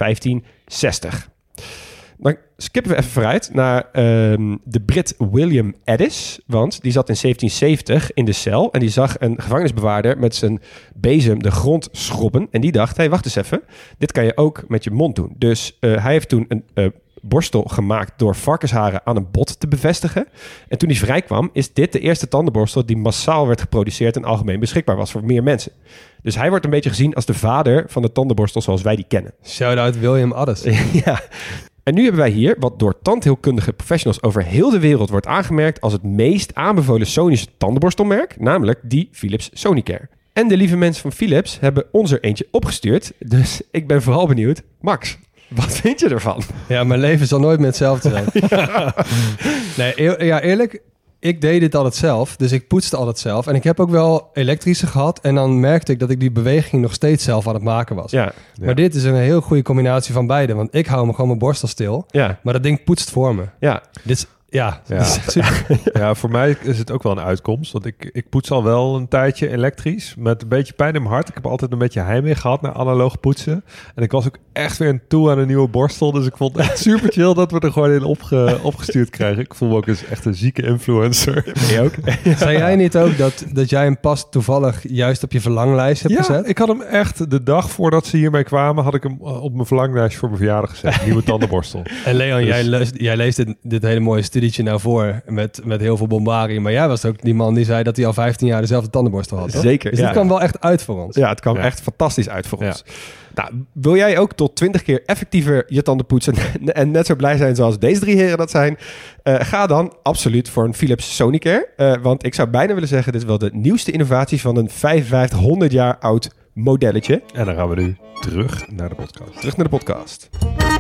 1560. Dan skippen we even vooruit naar de Brit William Addis. Want die zat in 1770 in de cel en die zag een gevangenisbewaarder met zijn bezem de grond schrobben. En die dacht, hey, wacht eens even, dit kan je ook met je mond doen. Dus hij heeft toen een borstel gemaakt door varkensharen aan een bot te bevestigen. En toen hij vrijkwam, is dit de eerste tandenborstel die massaal werd geproduceerd en algemeen beschikbaar was voor meer mensen. Dus hij wordt een beetje gezien als de vader van de tandenborstel zoals wij die kennen. Shout-out William Addis. Ja. En nu hebben wij hier wat door tandheelkundige professionals over heel de wereld wordt aangemerkt als het meest aanbevolen Sonische tandenborstelmerk, namelijk die Philips Sonicare. En de lieve mensen van Philips hebben ons er eentje opgestuurd, dus ik ben vooral benieuwd. Max, wat vind je ervan? Ja, mijn leven zal nooit meer hetzelfde zijn. Nee, eerlijk. ik deed dit altijd zelf. Dus ik poetste altijd zelf. En ik heb ook wel elektrische gehad. En dan merkte ik dat ik die beweging nog steeds zelf aan het maken was. Ja. Maar dit is een heel goede combinatie van beide. Want ik hou me gewoon mijn borstel stil. Ja. Maar dat ding poetst voor me. Ja. Dit is, Ja. dit is echt super. Ja, voor mij is het ook wel een uitkomst. Want ik poets al wel een tijdje elektrisch. Met een beetje pijn in mijn hart. Ik heb altijd een beetje heimwee gehad naar analoog poetsen. En ik was ook echt weer toe aan een nieuwe borstel. Dus ik vond het echt super chill dat we er gewoon in opgestuurd krijgen. Ik voel me ook echt een zieke influencer. Ben je ook? Zei jij niet ook dat jij hem pas toevallig juist op je verlanglijst hebt gezet? Ik had hem echt de dag voordat ze hiermee kwamen... had ik hem op mijn verlanglijstje voor mijn verjaardag gezet. Nieuwe tandenborstel. En Leon, Dus- jij leest dit hele mooie studietje nou voor met heel veel bombardie. Maar jij was ook die man die zei dat hij al 15 jaar dezelfde tandenborstel had, toch? Zeker, Dus ja. dit kwam wel echt uit voor ons. Ja, het kwam Ja. echt fantastisch uit voor Ja. ons. Nou, wil jij ook tot 20 keer effectiever je tanden poetsen en net zo blij zijn zoals deze 3 heren dat zijn? Ga dan absoluut voor een Philips Sonicare. Want ik zou bijna willen zeggen, dit is wel de nieuwste innovatie van een 5500 jaar oud modelletje. En dan gaan we nu terug naar de podcast. Terug naar de podcast.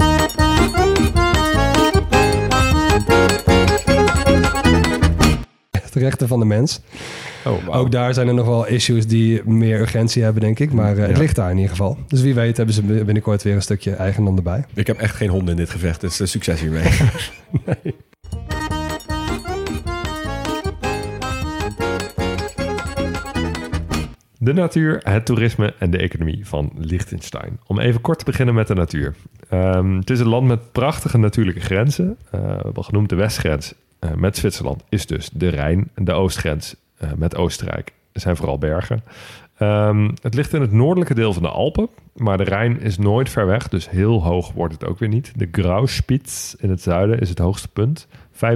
De rechten van de mens. Oh, wow. Ook daar zijn er nog wel issues die meer urgentie hebben, denk ik. Maar het ligt daar in ieder geval. Dus wie weet hebben ze binnenkort weer een stukje eigendom erbij. Ik heb echt geen honden in dit gevecht, dus succes hiermee. De natuur, het toerisme en de economie van Liechtenstein. Om even kort te beginnen met de natuur. Het is een land met prachtige natuurlijke grenzen. Wel genoemd de westgrens met Zwitserland is dus de Rijn. En de oostgrens met Oostenrijk zijn vooral bergen. Het ligt in het noordelijke deel van de Alpen. Maar de Rijn is nooit ver weg, dus heel hoog wordt het ook weer niet. De Grauspitz in het zuiden is het hoogste punt.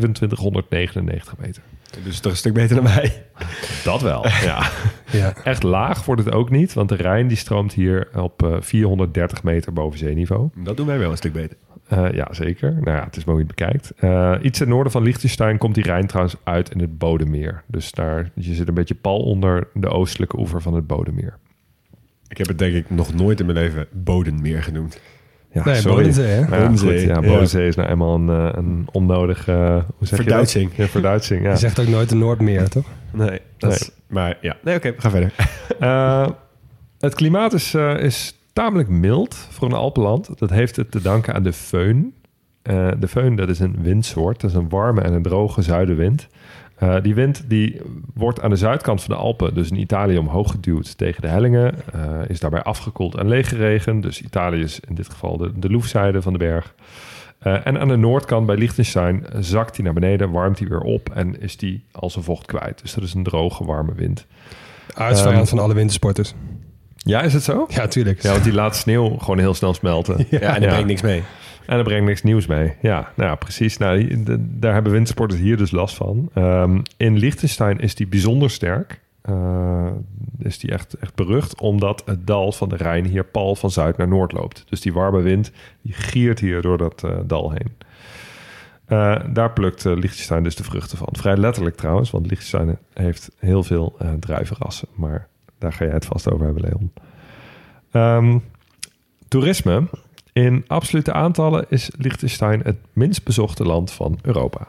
2599 meter. Dus toch een stuk beter dan wij. Dat wel, ja. Ja. Echt laag wordt het ook niet, want de Rijn die stroomt hier op 430 meter boven zeeniveau. Dat doen wij wel een stuk beter. Ja, zeker. Nou ja, het is mooi je het bekijkt. Iets ten noorden van Liechtenstein komt die Rijn trouwens uit in het Bodemeer. Dus je zit een beetje pal onder de oostelijke oever van het Bodemeer. Ik heb het denk ik nog nooit in mijn leven Bodenmeer genoemd. Ja, Nee, sorry. Bodensee, hè? Ja, Bodensee, goed, ja, ja. Bodensee is nou eenmaal een onnodige... hoe zeg Verduitsing. Je dat? Ja, verduitsing, ja. Je zegt ook nooit de Noordmeer, toch? Nee, maar ja. Nee, oké, we gaan verder. Het klimaat is tamelijk mild voor een Alpenland. Dat heeft het te danken aan de föhn. De föhn, dat is een windsoort. Dat is een warme en een droge zuidenwind. Die wind die wordt aan de zuidkant van de Alpen, dus in Italië, omhoog geduwd tegen de hellingen. Is daarbij afgekoeld aan lege regen. Dus Italië is in dit geval de loefzijde van de berg. En aan de noordkant bij Liechtenstein zakt hij naar beneden, warmt hij weer op en is die al zijn vocht kwijt. Dus dat is een droge, warme wind. Aardsvijand van alle wintersporters. Ja, is het zo? Ja, tuurlijk. Ja, want die laat sneeuw gewoon heel snel smelten. Ja, en dat brengt niks mee. En dat brengt niks nieuws mee. Ja, nou ja, precies. Nou, daar hebben wintersporters hier dus last van. In Liechtenstein is die bijzonder sterk. Is die echt berucht, omdat het dal van de Rijn hier pal van zuid naar noord loopt. Dus die warme wind die giert hier door dat dal heen. Daar plukt Liechtenstein dus de vruchten van. Vrij letterlijk trouwens, want Liechtenstein heeft heel veel druivenrassen. Maar daar ga jij het vast over hebben, Leon. Toerisme. In absolute aantallen is Liechtenstein het minst bezochte land van Europa.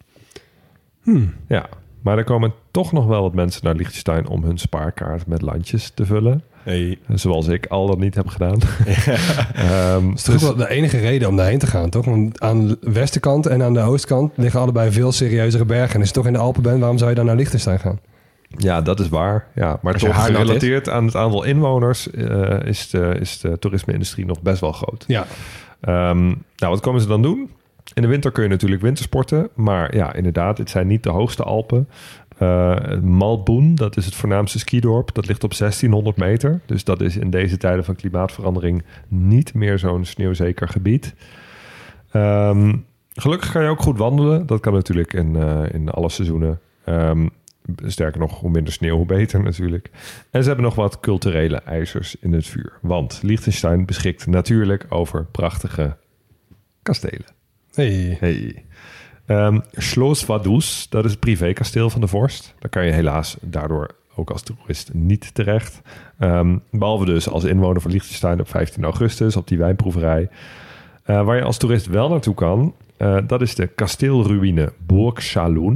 Ja, maar er komen toch nog wel wat mensen naar Liechtenstein om hun spaarkaart met landjes te vullen. Hey. Zoals ik al dat niet heb gedaan. Dat is toch ook wel de enige reden om daarheen te gaan, toch? Want aan de westenkant en aan de oostkant liggen allebei veel serieuzere bergen. En als je toch in de Alpen bent, waarom zou je dan naar Liechtenstein gaan? Ja, dat is waar. Ja, maar Als je toch haar nat is. gerelateerd aan het aantal inwoners is de toerisme-industrie nog best wel groot. Ja, Nou, wat komen ze dan doen? In de winter kun je natuurlijk wintersporten. Maar ja, inderdaad, het zijn niet de hoogste Alpen. Malboen, dat is het voornaamste skidorp. Dat ligt op 1600 meter. Dus dat is in deze tijden van klimaatverandering niet meer zo'n sneeuwzeker gebied. Gelukkig kan je ook goed wandelen. Dat kan natuurlijk in alle seizoenen. Sterker nog, hoe minder sneeuw, hoe beter natuurlijk. En ze hebben nog wat culturele ijzers in het vuur. Want Liechtenstein beschikt natuurlijk over prachtige kastelen. hey. Schloss Vaduz, dat is het privékasteel van de vorst. Daar kan je helaas daardoor ook als toerist niet terecht. Behalve dus als inwoner van Liechtenstein op 15 augustus op die wijnproeverij. Waar je als toerist wel naartoe kan, dat is de kasteelruïne Burg Schalun.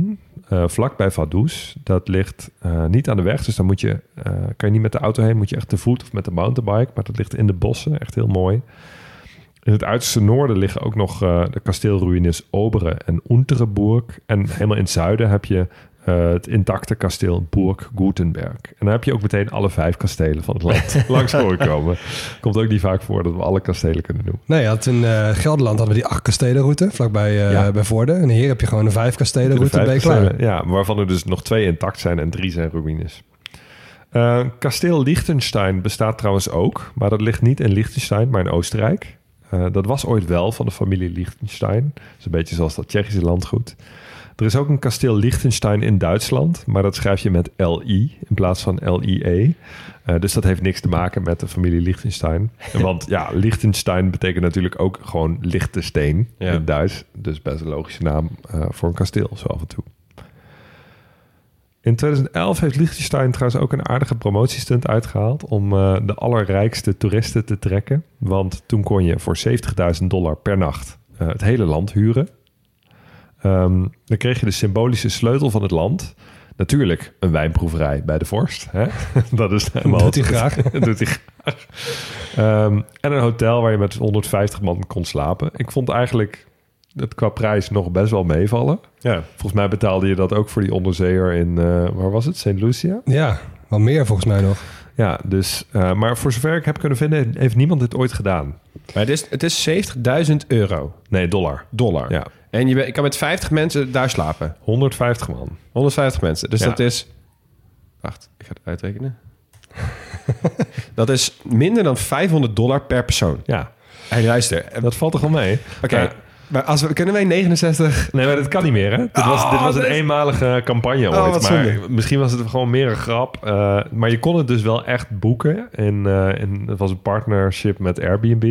vlakbij Vaduz. Dat ligt niet aan de weg, dus dan kan je niet met de auto heen. Moet je echt te voet of met de mountainbike. Maar dat ligt in de bossen, echt heel mooi. In het uiterste noorden liggen ook nog de kasteelruïnes Obere en Untereburg. En helemaal in het zuiden heb je het intacte kasteel Burg Gutenberg. En dan heb je ook meteen alle 5 kastelen van het land langs voorkomen. Komt ook niet vaak voor dat we alle kastelen kunnen doen. Nee, je had in Gelderland hadden we die 8 kastelenroute, vlakbij bij Voorde. En hier heb je gewoon een 5 kastelenroute bij klaar. Ja, waarvan er dus nog 2 intact zijn en 3 zijn ruïnes. Kasteel Liechtenstein bestaat trouwens ook, maar dat ligt niet in Liechtenstein, maar in Oostenrijk. Dat was ooit wel van de familie Liechtenstein. Dat is een beetje zoals dat Tsjechische landgoed. Er is ook een kasteel Liechtenstein in Duitsland, maar dat schrijf je met L-I in plaats van L-I-E. Dus dat heeft niks te maken met de familie Liechtenstein. Want ja, Liechtenstein betekent natuurlijk ook gewoon lichte steen in het Duits. Dus best een logische naam voor een kasteel, zo af en toe. In 2011 heeft Liechtenstein trouwens ook een aardige promotiestunt uitgehaald om de allerrijkste toeristen te trekken. Want toen kon je voor $70.000 per nacht het hele land huren. Dan kreeg je de symbolische sleutel van het land. Natuurlijk een wijnproeverij bij de vorst. Hè? Dat is helemaal... Doet hij graag. Doet hij graag. En een hotel waar je met 150 man kon slapen. Ik vond eigenlijk het qua prijs nog best wel meevallen. Ja. Volgens mij betaalde je dat ook voor die onderzeeër in... waar was het? St. Lucia? Ja, wel meer volgens mij nog. Ja, dus... maar voor zover ik heb kunnen vinden, heeft niemand dit ooit gedaan. Maar het is €70.000. Nee, dollar. Ja. En je kan met 50 mensen daar slapen. 150 man. 150 mensen. Dus Ja. dat is... Wacht, ik ga het uitrekenen. Dat is minder dan $500 per persoon. Ja, Hey, luister. dat valt toch wel mee? Oké, maar kunnen wij 69... Nee, maar dat kan niet meer, hè? Dit was een eenmalige campagne ooit. wat Maar zonde. misschien was het gewoon meer een grap. Maar je kon het dus wel echt boeken. Het was een partnership met Airbnb.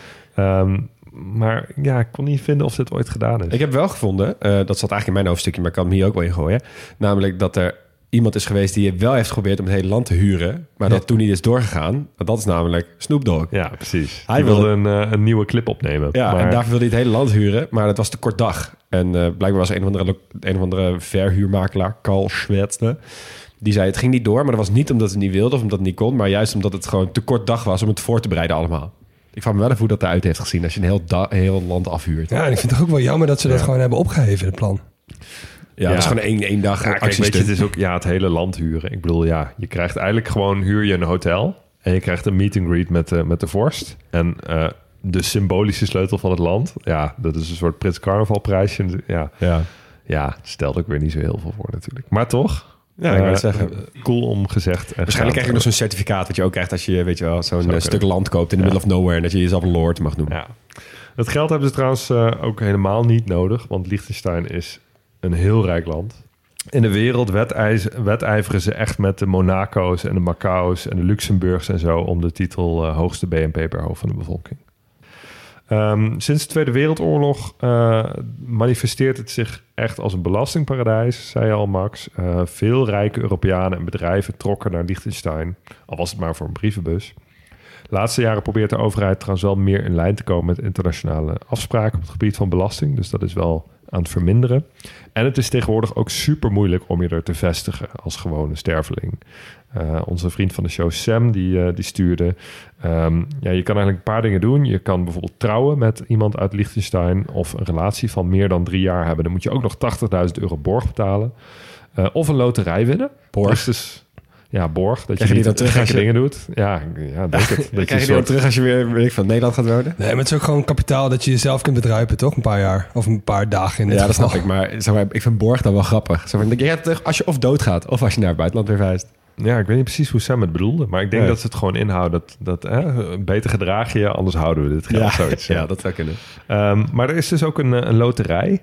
Maar ja, ik kon niet vinden of dit ooit gedaan is. Ik heb wel gevonden, dat zat eigenlijk in mijn hoofdstukje, maar ik kan hem hier ook wel in gooien. Namelijk dat er iemand is geweest die wel heeft geprobeerd om het hele land te huren, maar dat toen niet is doorgegaan. Dat is namelijk Snoop Dogg. Ja, precies. Hij Hij wilde een nieuwe clip opnemen. Ja, maar... en daarvoor wilde hij het hele land huren, maar dat was te kort dag. En blijkbaar was een of andere verhuurmakelaar, Carl Schwetste, die zei het ging niet door, maar dat was niet omdat het niet wilde of omdat het niet kon, maar juist omdat het gewoon te kort dag was om het voor te bereiden allemaal. Ik vraag me wel even hoe dat eruit heeft gezien als je een heel land afhuurt. Ja, en ik vind het ook wel jammer dat ze dat gewoon hebben opgeheven in het plan. Ja, dat is gewoon één dag Ja, kijk, actiestunt. weet je, het is ook het hele land huren. Ik bedoel, ja, je krijgt eigenlijk gewoon huur je een hotel en je krijgt een meet and greet met de vorst en de symbolische sleutel van het land. Ja, dat is een soort Prins Carnaval prijsje. Ja, stelt ook weer niet zo heel veel voor natuurlijk. Maar toch. Ja, ik wou het zeggen. Cool om gezegd. Waarschijnlijk krijg je nog zo'n certificaat wat je ook krijgt als je, weet je wel, zo'n stuk land koopt in the middle of nowhere en dat je jezelf een lord mag noemen. Ja. Dat geld hebben ze trouwens ook helemaal niet nodig, want Liechtenstein is een heel rijk land. In de wereld wedijveren ze echt met de Monaco's en de Macao's en de Luxemburgs en zo om de titel hoogste BNP per hoofd van de bevolking. Sinds de Tweede Wereldoorlog manifesteert het zich echt als een belastingparadijs, zei je al, Max. Veel rijke Europeanen en bedrijven trokken naar Liechtenstein, al was het maar voor een brievenbus. De laatste jaren probeert de overheid trouwens wel meer in lijn te komen met internationale afspraken op het gebied van belasting. Dus dat is wel aan het verminderen. En het is tegenwoordig ook super moeilijk om je er te vestigen als gewone sterveling. Onze vriend van de show Sam, die stuurde... je kan eigenlijk een paar dingen doen. Je kan bijvoorbeeld trouwen met iemand uit Liechtenstein of een relatie van meer dan 3 jaar hebben. Dan moet je ook nog €80.000 borg betalen. Of een loterij winnen. Borg? Dus, ja, borg. Dat Krijg je die dan terug gekke als je- dingen doet. Ja, denk het. Dan krijg je die ook terug als je weer weet ik, van Nederland gaat wonen? Nee, maar het is ook gewoon kapitaal dat je jezelf kunt bedruipen, toch? Een paar jaar. Of een paar dagen in dit Ja, dat geval. snap ik. Maar zeg maar, ik vind borg dan wel grappig. Zo van, je gaat terug als je of doodgaat of als je naar het buitenland weer verhuist. Ja, ik weet niet precies hoe Sam het bedoelde. Maar ik denk Nee. dat ze het gewoon inhouden. Dat beter gedraag je, anders houden we dit geld. Zoiets. ja, dat zou kunnen. Maar er is dus ook een loterij.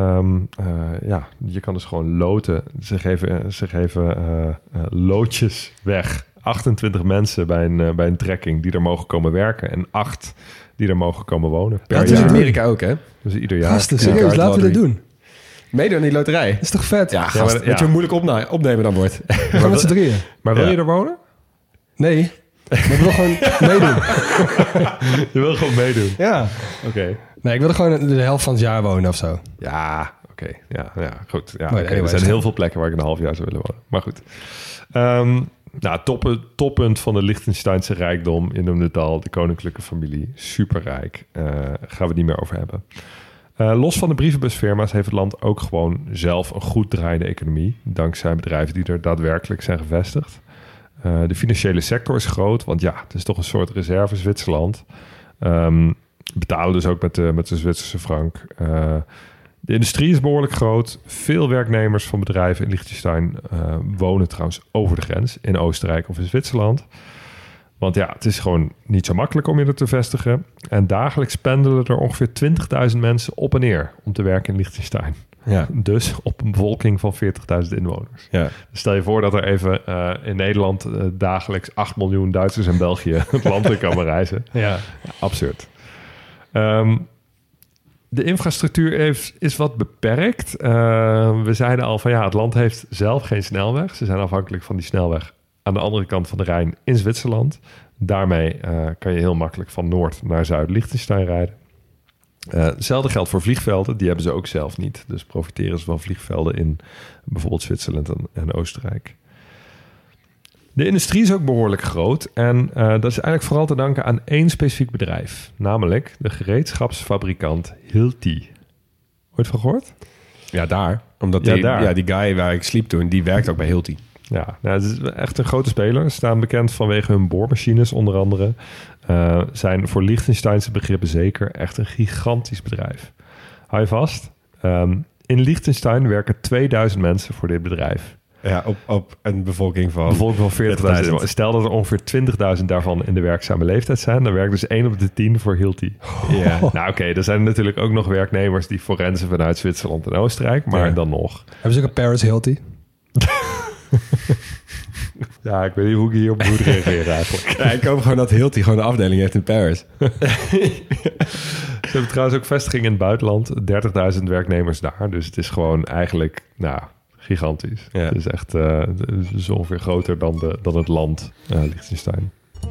Je kan dus gewoon loten. Ze geven loodjes weg. 28 mensen bij een trekking die er mogen komen werken. En 8 die er mogen komen wonen. Per Dat is in jaar. Amerika ook, hè? Dus ieder jaar. Gasten, Ja, serieus, card laten we dit lottery. doen. Meedoen aan die loterij. Dat is toch vet? Ja, maar- gast. ja. Weet je hoe moeilijk opnemen dan wordt? We gaan met z'n drieën. Maar wil Ja. je er wonen? Nee, maar ik wil gewoon meedoen. Je wil gewoon meedoen. Ja. Oké. Nee, ik wil er gewoon de helft van het jaar wonen of zo. Ja, oké. Ja, goed. Ja, Maar oké. anyway, Er zijn heel veel plekken waar ik een half jaar zou willen wonen. Maar goed. Toppunt van de Liechtensteinse rijkdom. Je noemde het al, de koninklijke familie. Superrijk. Gaan we het niet meer over hebben. Los van de brievenbusfirma's heeft het land ook gewoon zelf een goed draaiende economie. Dankzij bedrijven die er daadwerkelijk zijn gevestigd. De financiële sector is groot, want ja, het is toch een soort reserve Zwitserland. Betalen dus ook met de Zwitserse frank. De industrie is behoorlijk groot. Veel werknemers van bedrijven in Liechtenstein wonen trouwens over de grens in Oostenrijk of in Zwitserland. Want ja, het is gewoon niet zo makkelijk om je er te vestigen. En dagelijks pendelen er ongeveer 20.000 mensen op en neer om te werken in Liechtenstein. Ja. Dus op een bevolking van 40.000 inwoners. Ja. Dus stel je voor dat er even in Nederland dagelijks 8 miljoen Duitsers en België het land in komen reizen. Ja. Absurd. De infrastructuur is wat beperkt. We zeiden al van het land heeft zelf geen snelweg. Ze zijn afhankelijk van die snelweg aan de andere kant van de Rijn in Zwitserland. Daarmee kan je heel makkelijk van Noord naar Zuid-Liechtenstein rijden. Hetzelfde geldt voor vliegvelden. Die hebben ze ook zelf niet. Dus profiteren ze van vliegvelden in bijvoorbeeld Zwitserland en Oostenrijk. De industrie is ook behoorlijk groot. En dat is eigenlijk vooral te danken aan één specifiek bedrijf. Namelijk de gereedschapsfabrikant Hilti. Ooit van gehoord? Ja, daar. Omdat daar. die guy waar ik sliep toen, die werkt ook bij Hilti. Ja, het is echt een grote speler. Ze staan bekend vanwege hun boormachines onder andere. Zijn voor Liechtensteinse begrippen zeker echt een gigantisch bedrijf. Hou je vast. In Liechtenstein werken 2000 mensen voor dit bedrijf. Ja, op een bevolking van 40.000. Stel dat er ongeveer 20.000 daarvan in de werkzame leeftijd zijn. Dan werkt dus 1 op de 10 voor Hilti. Ja. Nou oké, er zijn natuurlijk ook nog werknemers die forensen vanuit Zwitserland en Oostenrijk. Maar dan nog. Hebben ze ook een Paris Hilti? Ja, ik weet niet hoe ik hierop moet reageren eigenlijk. Ja, ik hoop gewoon dat Hilti gewoon een afdeling heeft in Paris. Ze hebben trouwens ook vestigingen in het buitenland. 30.000 werknemers daar. Dus het is gewoon eigenlijk gigantisch. Ja. Het is echt het is ongeveer groter dan het land Liechtenstein.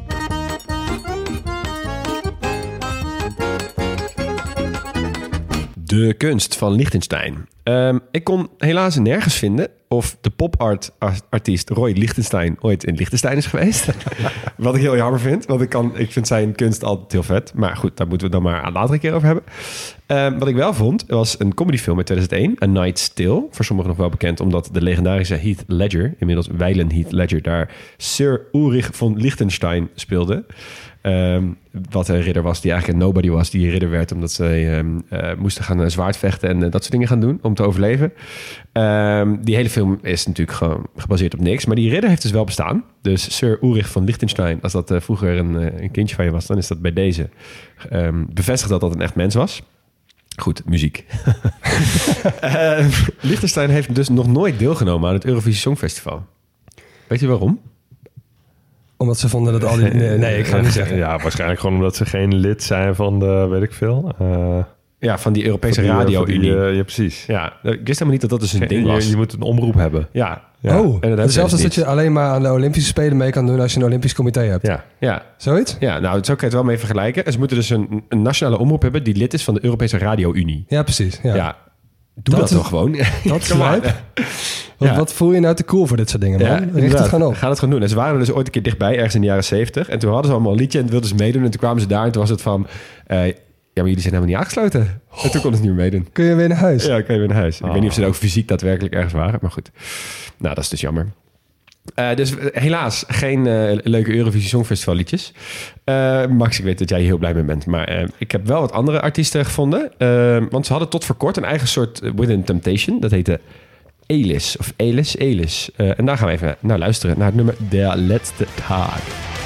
De kunst van Liechtenstein. Ik kon helaas nergens vinden of de pop-art-artiest Roy Lichtenstein ooit in Liechtenstein is geweest. Wat ik heel jammer vind, want ik vind zijn kunst altijd heel vet. Maar goed, daar moeten we het dan maar een latere keer over hebben. Wat ik wel vond, was een comedyfilm uit 2001, A Night Still. Voor sommigen nog wel bekend, omdat de legendarische Heath Ledger, inmiddels wijlen Heath Ledger, daar Sir Ulrich von Liechtenstein speelde. Wat een ridder was die eigenlijk een nobody was, die ridder werd omdat ze moesten gaan zwaardvechten en dat soort dingen gaan doen om te overleven. Die hele film is natuurlijk gewoon gebaseerd op niks, maar die ridder heeft dus wel bestaan. Dus Sir Ulrich von Liechtenstein, als dat vroeger een kindje van je was, dan is dat bij deze bevestigd dat dat een echt mens was. Goed, muziek. Liechtenstein heeft dus nog nooit deelgenomen aan het Eurovisie Songfestival. Weet je waarom? Omdat ze vonden dat al die... Nee, ik ga het niet zeggen. Ja, waarschijnlijk gewoon omdat ze geen lid zijn van de, weet ik veel. Ja, van die Europese radio-unie. Ja, precies. Ja, ik wist helemaal niet dat dat dus een ding was. Je moet een omroep hebben. Ja. Oh, en zelfs als dat je alleen maar aan de Olympische Spelen mee kan doen als je een Olympisch comité hebt. Ja. Zoiets? Ja, nou, zo kan je het wel mee vergelijken. En ze moeten dus een nationale omroep hebben die lid is van de Europese radio-unie. Ja, precies. Ja. Doe dat toch gewoon. Dat is lijp. Wat voel je nou te cool voor dit soort dingen, man? Ja, Richt het gewoon op. Ga het gewoon doen. En ze waren er dus ooit een keer dichtbij, ergens in de jaren 70. En toen hadden ze allemaal een liedje en wilden ze meedoen. En toen kwamen ze daar en toen was het van... ja, maar jullie zijn helemaal niet aangesloten. En toen konden ze niet meer meedoen. Kun je weer naar huis? Ja, kun je weer naar huis. Ik weet niet of ze er ook fysiek daadwerkelijk ergens waren. Maar goed. Nou, dat is dus jammer. Dus helaas geen leuke Eurovisie Songfestival liedjes. Max, ik weet dat jij hier heel blij mee bent. Maar ik heb wel wat andere artiesten gevonden. Want ze hadden tot voor kort een eigen soort Within Temptation. Dat heette Elis. Of Elis. En daar gaan we even naar luisteren. Naar het nummer Der Letzte Tag.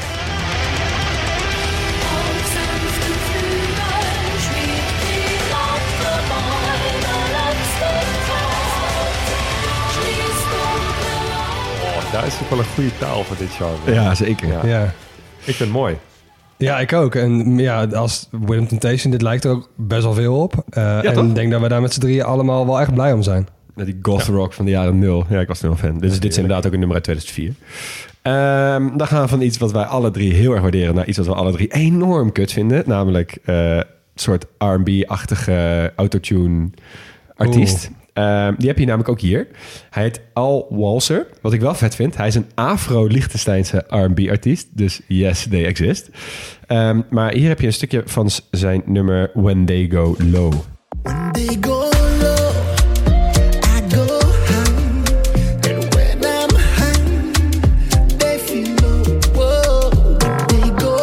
Daar is ook wel een goede taal voor dit genre. Ja, zeker. Ja. Ik vind het mooi. Ja, ik ook. En ja, als Within Temptation, dit lijkt er ook best wel veel op. En ik denk dat we daar met z'n drieën allemaal wel echt blij om zijn. Die goth rock van de jaren 0. Ja, ik was er wel fan. Dus dit is inderdaad ook een nummer uit 2004. Dan gaan we van iets wat wij alle drie heel erg waarderen... naar iets wat we alle drie enorm kut vinden. Namelijk een soort R&B-achtige autotune artiest. Die heb je namelijk ook hier. Hij heet Al Walser. Wat ik wel vet vind, hij is een Afro-Liechtensteinse R&B-artiest. Dus yes, they exist. Maar hier heb je een stukje van zijn nummer When They Go Low. When they go low, I go high. And when I'm high, they feel low. Whoa, when they go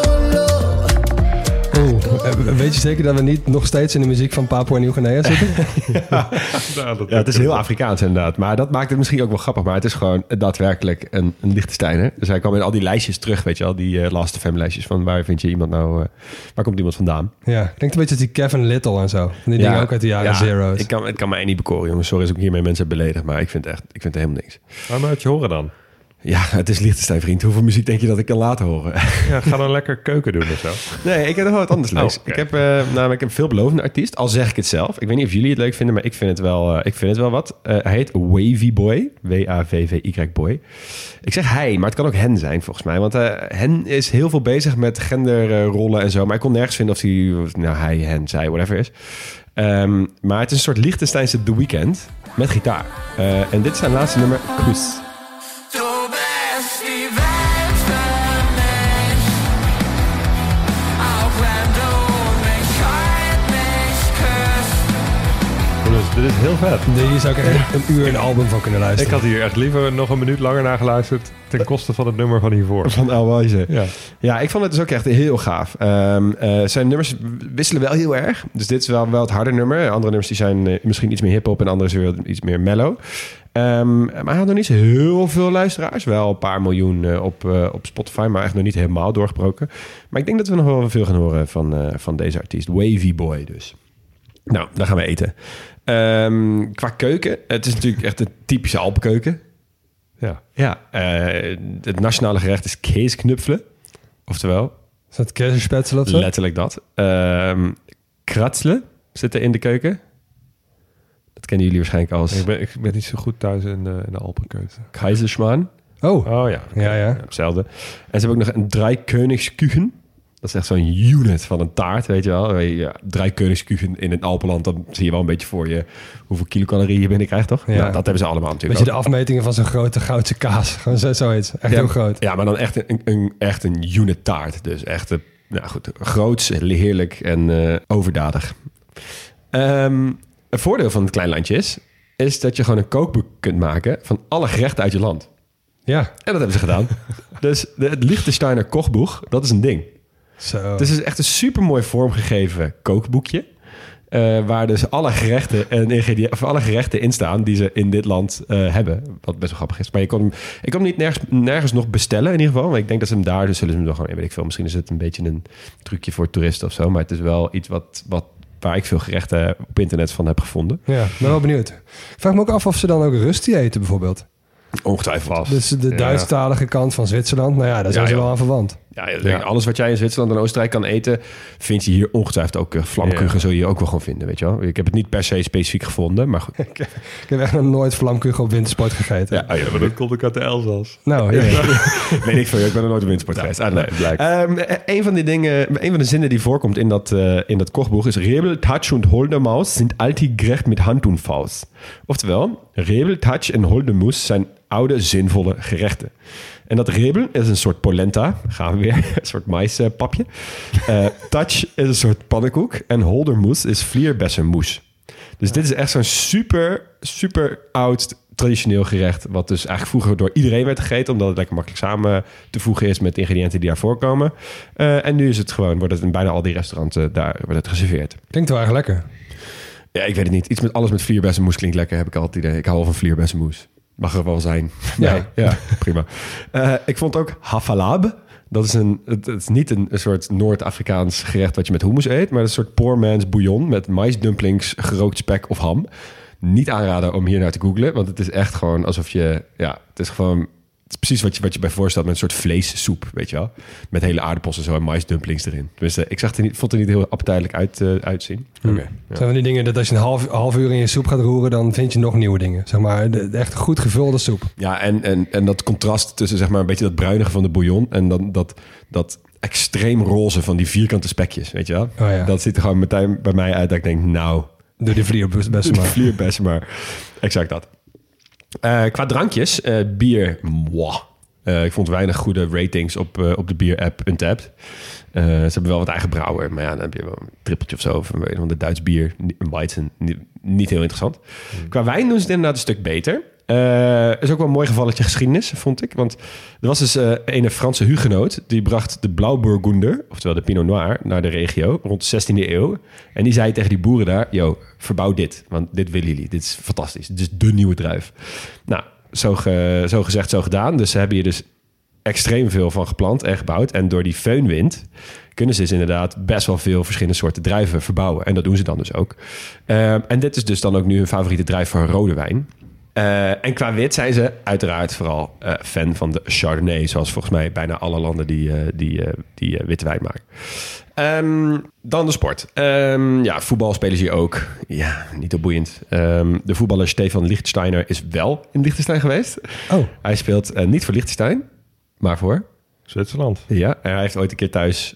low. Weet je zeker dat we niet nog steeds in de muziek van Papua Nieuw-Guinea zitten? Ja, het is heel Afrikaans inderdaad. Maar dat maakt het misschien ook wel grappig. Maar het is gewoon daadwerkelijk een Liechtensteiner. Dus hij kwam in al die lijstjes terug, weet je wel. Die Last FM lijstjes van waar vind je iemand nou... waar komt iemand vandaan? Ja, ik denk een beetje als die Kevin Little en zo. Van die dingen ook uit de jaren zero's. Ik kan mij niet bekoren, jongens. Sorry als ik hiermee mensen heb beledigd. Maar ik vind het helemaal niks. Laat me uit je horen dan. Ja, het is Liechtenstein, vriend. Hoeveel muziek denk je dat ik kan laten horen? Ja, ga dan lekker keuken doen of zo. Nee, ik heb nog wel wat anders leuks. Okay. Ik heb namelijk een veelbelovende artiest. Al zeg ik het zelf. Ik weet niet of jullie het leuk vinden, maar ik vind het wel wat. Hij heet Wavy Boy. W-A-V-V-Y Boy. Ik zeg hij, maar het kan ook hen zijn volgens mij. Want hen is heel veel bezig met genderrollen en zo. Maar ik kon nergens vinden of hij, hen, zij, whatever is. Maar het is een soort Liechtensteinse The Weeknd met gitaar. En dit is zijn laatste nummer, Kus. Dit is heel vet. Hier zou ik echt een uur een album van kunnen luisteren. Ik had hier echt liever nog een minuut langer naar geluisterd ten koste van het nummer van hiervoor. Van Al Walser. Ja. Ja, ik vond het dus ook echt heel gaaf. Zijn nummers wisselen wel heel erg. Dus dit is wel het harde nummer. Andere nummers die zijn misschien iets meer hip-hop en andere is weer iets meer mellow. Maar hij had nog niet zo heel veel luisteraars. Wel een paar miljoen op Spotify, maar echt nog niet helemaal doorgebroken. Maar ik denk dat we nog wel veel gaan horen van deze artiest. Wavy Boy dus. Nou, dan gaan we eten. Qua keuken, het is natuurlijk echt een typische Alpenkeuken. Ja. Het nationale gerecht is keesknupfelen. Oftewel... Is dat kersenspetsel of zo? Letterlijk dat. Kratzelen zitten in de keuken. Dat kennen jullie waarschijnlijk als... Ik ben niet zo goed thuis in de Alpenkeuken. Kaiserschmarrn. Oh ja. Ja. Hetzelfde. En ze hebben ook nog een Dreikönigskuchen. Dat is echt zo'n unit van een taart, weet je wel. Ja, Dreikönigskuchen in het Alpenland, dan zie je wel een beetje voor je hoeveel kilocalorieën je binnenkrijgt, toch? Ja. Nou, dat hebben ze allemaal natuurlijk. Beetje de afmetingen van zo'n grote goudse kaas. Gewoon zoiets. Echt heel groot. Ja, maar dan echt een unit taart. Dus echt, groots, heerlijk en overdadig. Een voordeel van het klein landje is dat je gewoon een kookboek kunt maken van alle gerechten uit je land. Ja. En dat hebben ze gedaan. Dus het Liechtensteiner kochboek, dat is een ding. Zo. Dus het is echt een supermooi vormgegeven kookboekje. Waar dus alle gerechten en ingrediënten, of alle gerechten in staan die ze in dit land hebben. Wat best wel grappig is. Maar ik kon hem niet nergens nog bestellen in ieder geval. Maar ik denk dat ze hem daar, dus zullen ze hem dan gewoon, weet ik veel. Misschien is het een beetje een trucje voor toeristen of zo. Maar het is wel iets waar ik veel gerechten op internet van heb gevonden. Ja, ik ben wel benieuwd. Ik vraag me ook af of ze dan ook rusty eten bijvoorbeeld. Ongetwijfeld. Dus de Duitsstalige kant van Zwitserland, nou ja, daar zijn ze wel aan verwant. Ja, alles wat jij in Zwitserland en Oostenrijk kan eten, vind je hier ongetwijfeld ook. Vlamkuchen zul je hier ook wel gewoon vinden, weet je wel. Ik heb het niet per se specifiek gevonden, maar goed. Ik heb echt nog nooit vlamkuchen op wintersport gegeten. Ja, maar dat komt ook uit de Elzas. Nou, ja. Weet ik veel, ik ben nog nooit op wintersport geweest. Een van de zinnen die voorkomt in dat kochboek is: Rebel, Touch en Holdermaus zijn altijd gerecht met hand en faust. Oftewel, Rebel, Touch en Holdermaus zijn oude, zinvolle gerechten. En dat rebel is een soort polenta. Gaan we weer. Een soort maispapje. Touch is een soort pannenkoek. En holdermoes is vlierbessenmoes. Dus dit is echt zo'n super, super oud traditioneel gerecht. Wat dus eigenlijk vroeger door iedereen werd gegeten. Omdat het lekker makkelijk samen te voegen is met de ingrediënten die daar voorkomen. En nu is het gewoon, wordt het in bijna al die restaurants daar wordt het geserveerd. Klinkt wel erg lekker. Ja, ik weet het niet. Iets met alles met vlierbessenmoes klinkt lekker, heb ik altijd idee. Ik hou wel van vlierbessenmoes. Mag er wel zijn. Ja, prima. Ik vond ook hafalab. Dat is het is niet een soort Noord-Afrikaans gerecht wat je met hummus eet, maar een soort poor man's bouillon met maisdumplings, gerookt spek of ham. Niet aanraden om hier naar te googlen, want het is echt gewoon alsof je... Ja, het is gewoon... Het is precies wat je bij voorstelt met een soort vleessoep, weet je wel. Met hele aardappels en zo en maisdumplings erin. Tenminste, ik vond het niet heel appetijtelijk uitzien. Okay. Zijn van die dingen dat als je een half uur in je soep gaat roeren, dan vind je nog nieuwe dingen. Zeg maar, echt goed gevulde soep. Ja, en dat contrast tussen zeg maar een beetje dat bruinige van de bouillon en dan dat extreem roze van die vierkante spekjes, weet je wel. Oh ja. Dat ziet er gewoon meteen bij mij uit dat ik denk, nou, Door die vlierbest maar. Vlierbessemer. Exact dat. Qua drankjes, bier, mwah. Ik vond weinig goede ratings op de bier-app Untappd. Ze hebben wel wat eigen brouwen, maar ja, dan heb je wel een trippeltje of zo van de Duits bier, een Weizen, niet heel interessant. Qua wijn doen ze het inderdaad een stuk beter. Is ook wel een mooi gevalletje geschiedenis, vond ik. Want er was dus een Franse hugenoot, die bracht de Blauwburgunder, oftewel de Pinot Noir, naar de regio rond de 16e eeuw. En die zei tegen die boeren daar, yo, verbouw dit, want dit willen jullie. Dit is fantastisch. Dit is de nieuwe druif. Nou, zo gezegd, zo gedaan. Dus ze hebben hier dus extreem veel van geplant en gebouwd. En door die feunwind kunnen ze dus inderdaad best wel veel verschillende soorten druiven verbouwen. En dat doen ze dan dus ook. En dit is dus dan ook nu hun favoriete druif voor rode wijn. En qua wit zijn ze uiteraard vooral fan van de Chardonnay. Zoals volgens mij bijna alle landen die witte wijn maken. Dan de sport. Voetbal spelen ze hier ook. Ja, niet heel boeiend. De voetballer Stefan Lichtsteiner is wel in Liechtenstein geweest. Oh. Hij speelt niet voor Liechtenstein, maar voor Zwitserland. Ja, hij heeft ooit een keer thuis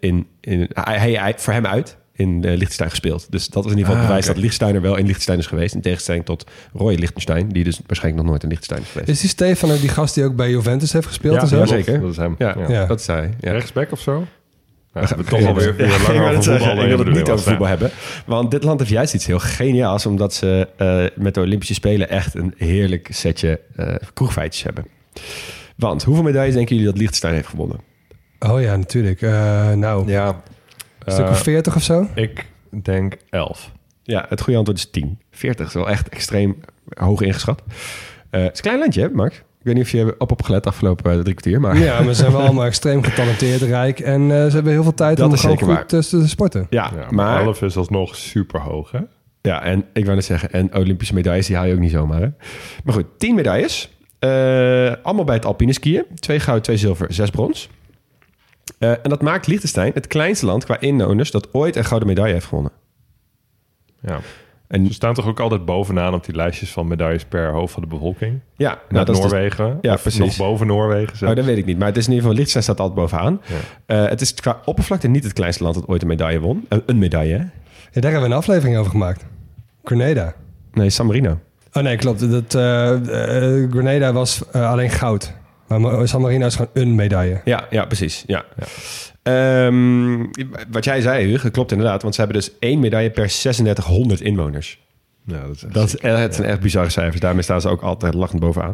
voor hem uit in Liechtenstein gespeeld. Dus dat is in ieder geval bewijs dat Liechtensteiner wel in Liechtenstein is geweest. In tegenstelling tot Roy Liechtenstein, die dus waarschijnlijk nog nooit in Liechtenstein is geweest. Is die Stefan ook die gast die ook bij Juventus heeft gespeeld? Ja, en zo? ja, zeker. Dat is hem. Ja. Dat is hij. Ja. Rechtsback of zo? Ja, We we toch alweer langer over voetbal. Ik wil het niet over voetbal hebben. Want dit land heeft juist iets heel geniaals, omdat ze met de Olympische Spelen echt een heerlijk setje kroegfeitjes hebben. Want hoeveel medailles denken jullie dat Liechtenstein heeft gewonnen? Oh ja, natuurlijk. Een stuk of 40 of zo? Ik denk 11. Ja, het goede antwoord is 10. 40 is wel echt extreem hoog ingeschat. Het is een klein landje, hè, Max? Ik weet niet of je hebt opgelet afgelopen 3 kwartier, maar... Ja, maar ze zijn wel allemaal extreem getalenteerd, rijk. En ze hebben heel veel tijd Dat om is gewoon zeker goed te sporten. Ja, Ja, maar 11 is alsnog super hoog, hè? Ja, en ik wou net zeggen, en Olympische medailles, die haal je ook niet zomaar, hè? Maar goed, 10 medailles. Allemaal bij het alpine skiën. 2 goud, 2 zilver, 6 brons. En dat maakt Liechtenstein het kleinste land qua inwoners dat ooit een gouden medaille heeft gewonnen. Ja. En Ze staan toch ook altijd bovenaan op die lijstjes van medailles per hoofd van de bevolking? ja, Nou, dat is dus- Noorwegen? Ja, Of precies. nog boven Noorwegen zelfs? Oh, dat weet ik niet. Maar het is in ieder geval, Liechtenstein staat altijd bovenaan. Het is qua oppervlakte niet het kleinste land dat ooit een medaille won. Een medaille, hè? Ja, daar hebben we een aflevering over gemaakt. Grenada. Nee, San Marino. Oh nee, klopt. Grenada was alleen goud. Maar San Marino is gewoon een medaille. Ja, precies. Ja. Wat jij zei, Hugo, klopt inderdaad. Want ze hebben dus 1 medaille per 3600 inwoners. Ja, dat is echt Dat zijn echt bizarre cijfers. Daarmee staan ze ook altijd lachend bovenaan.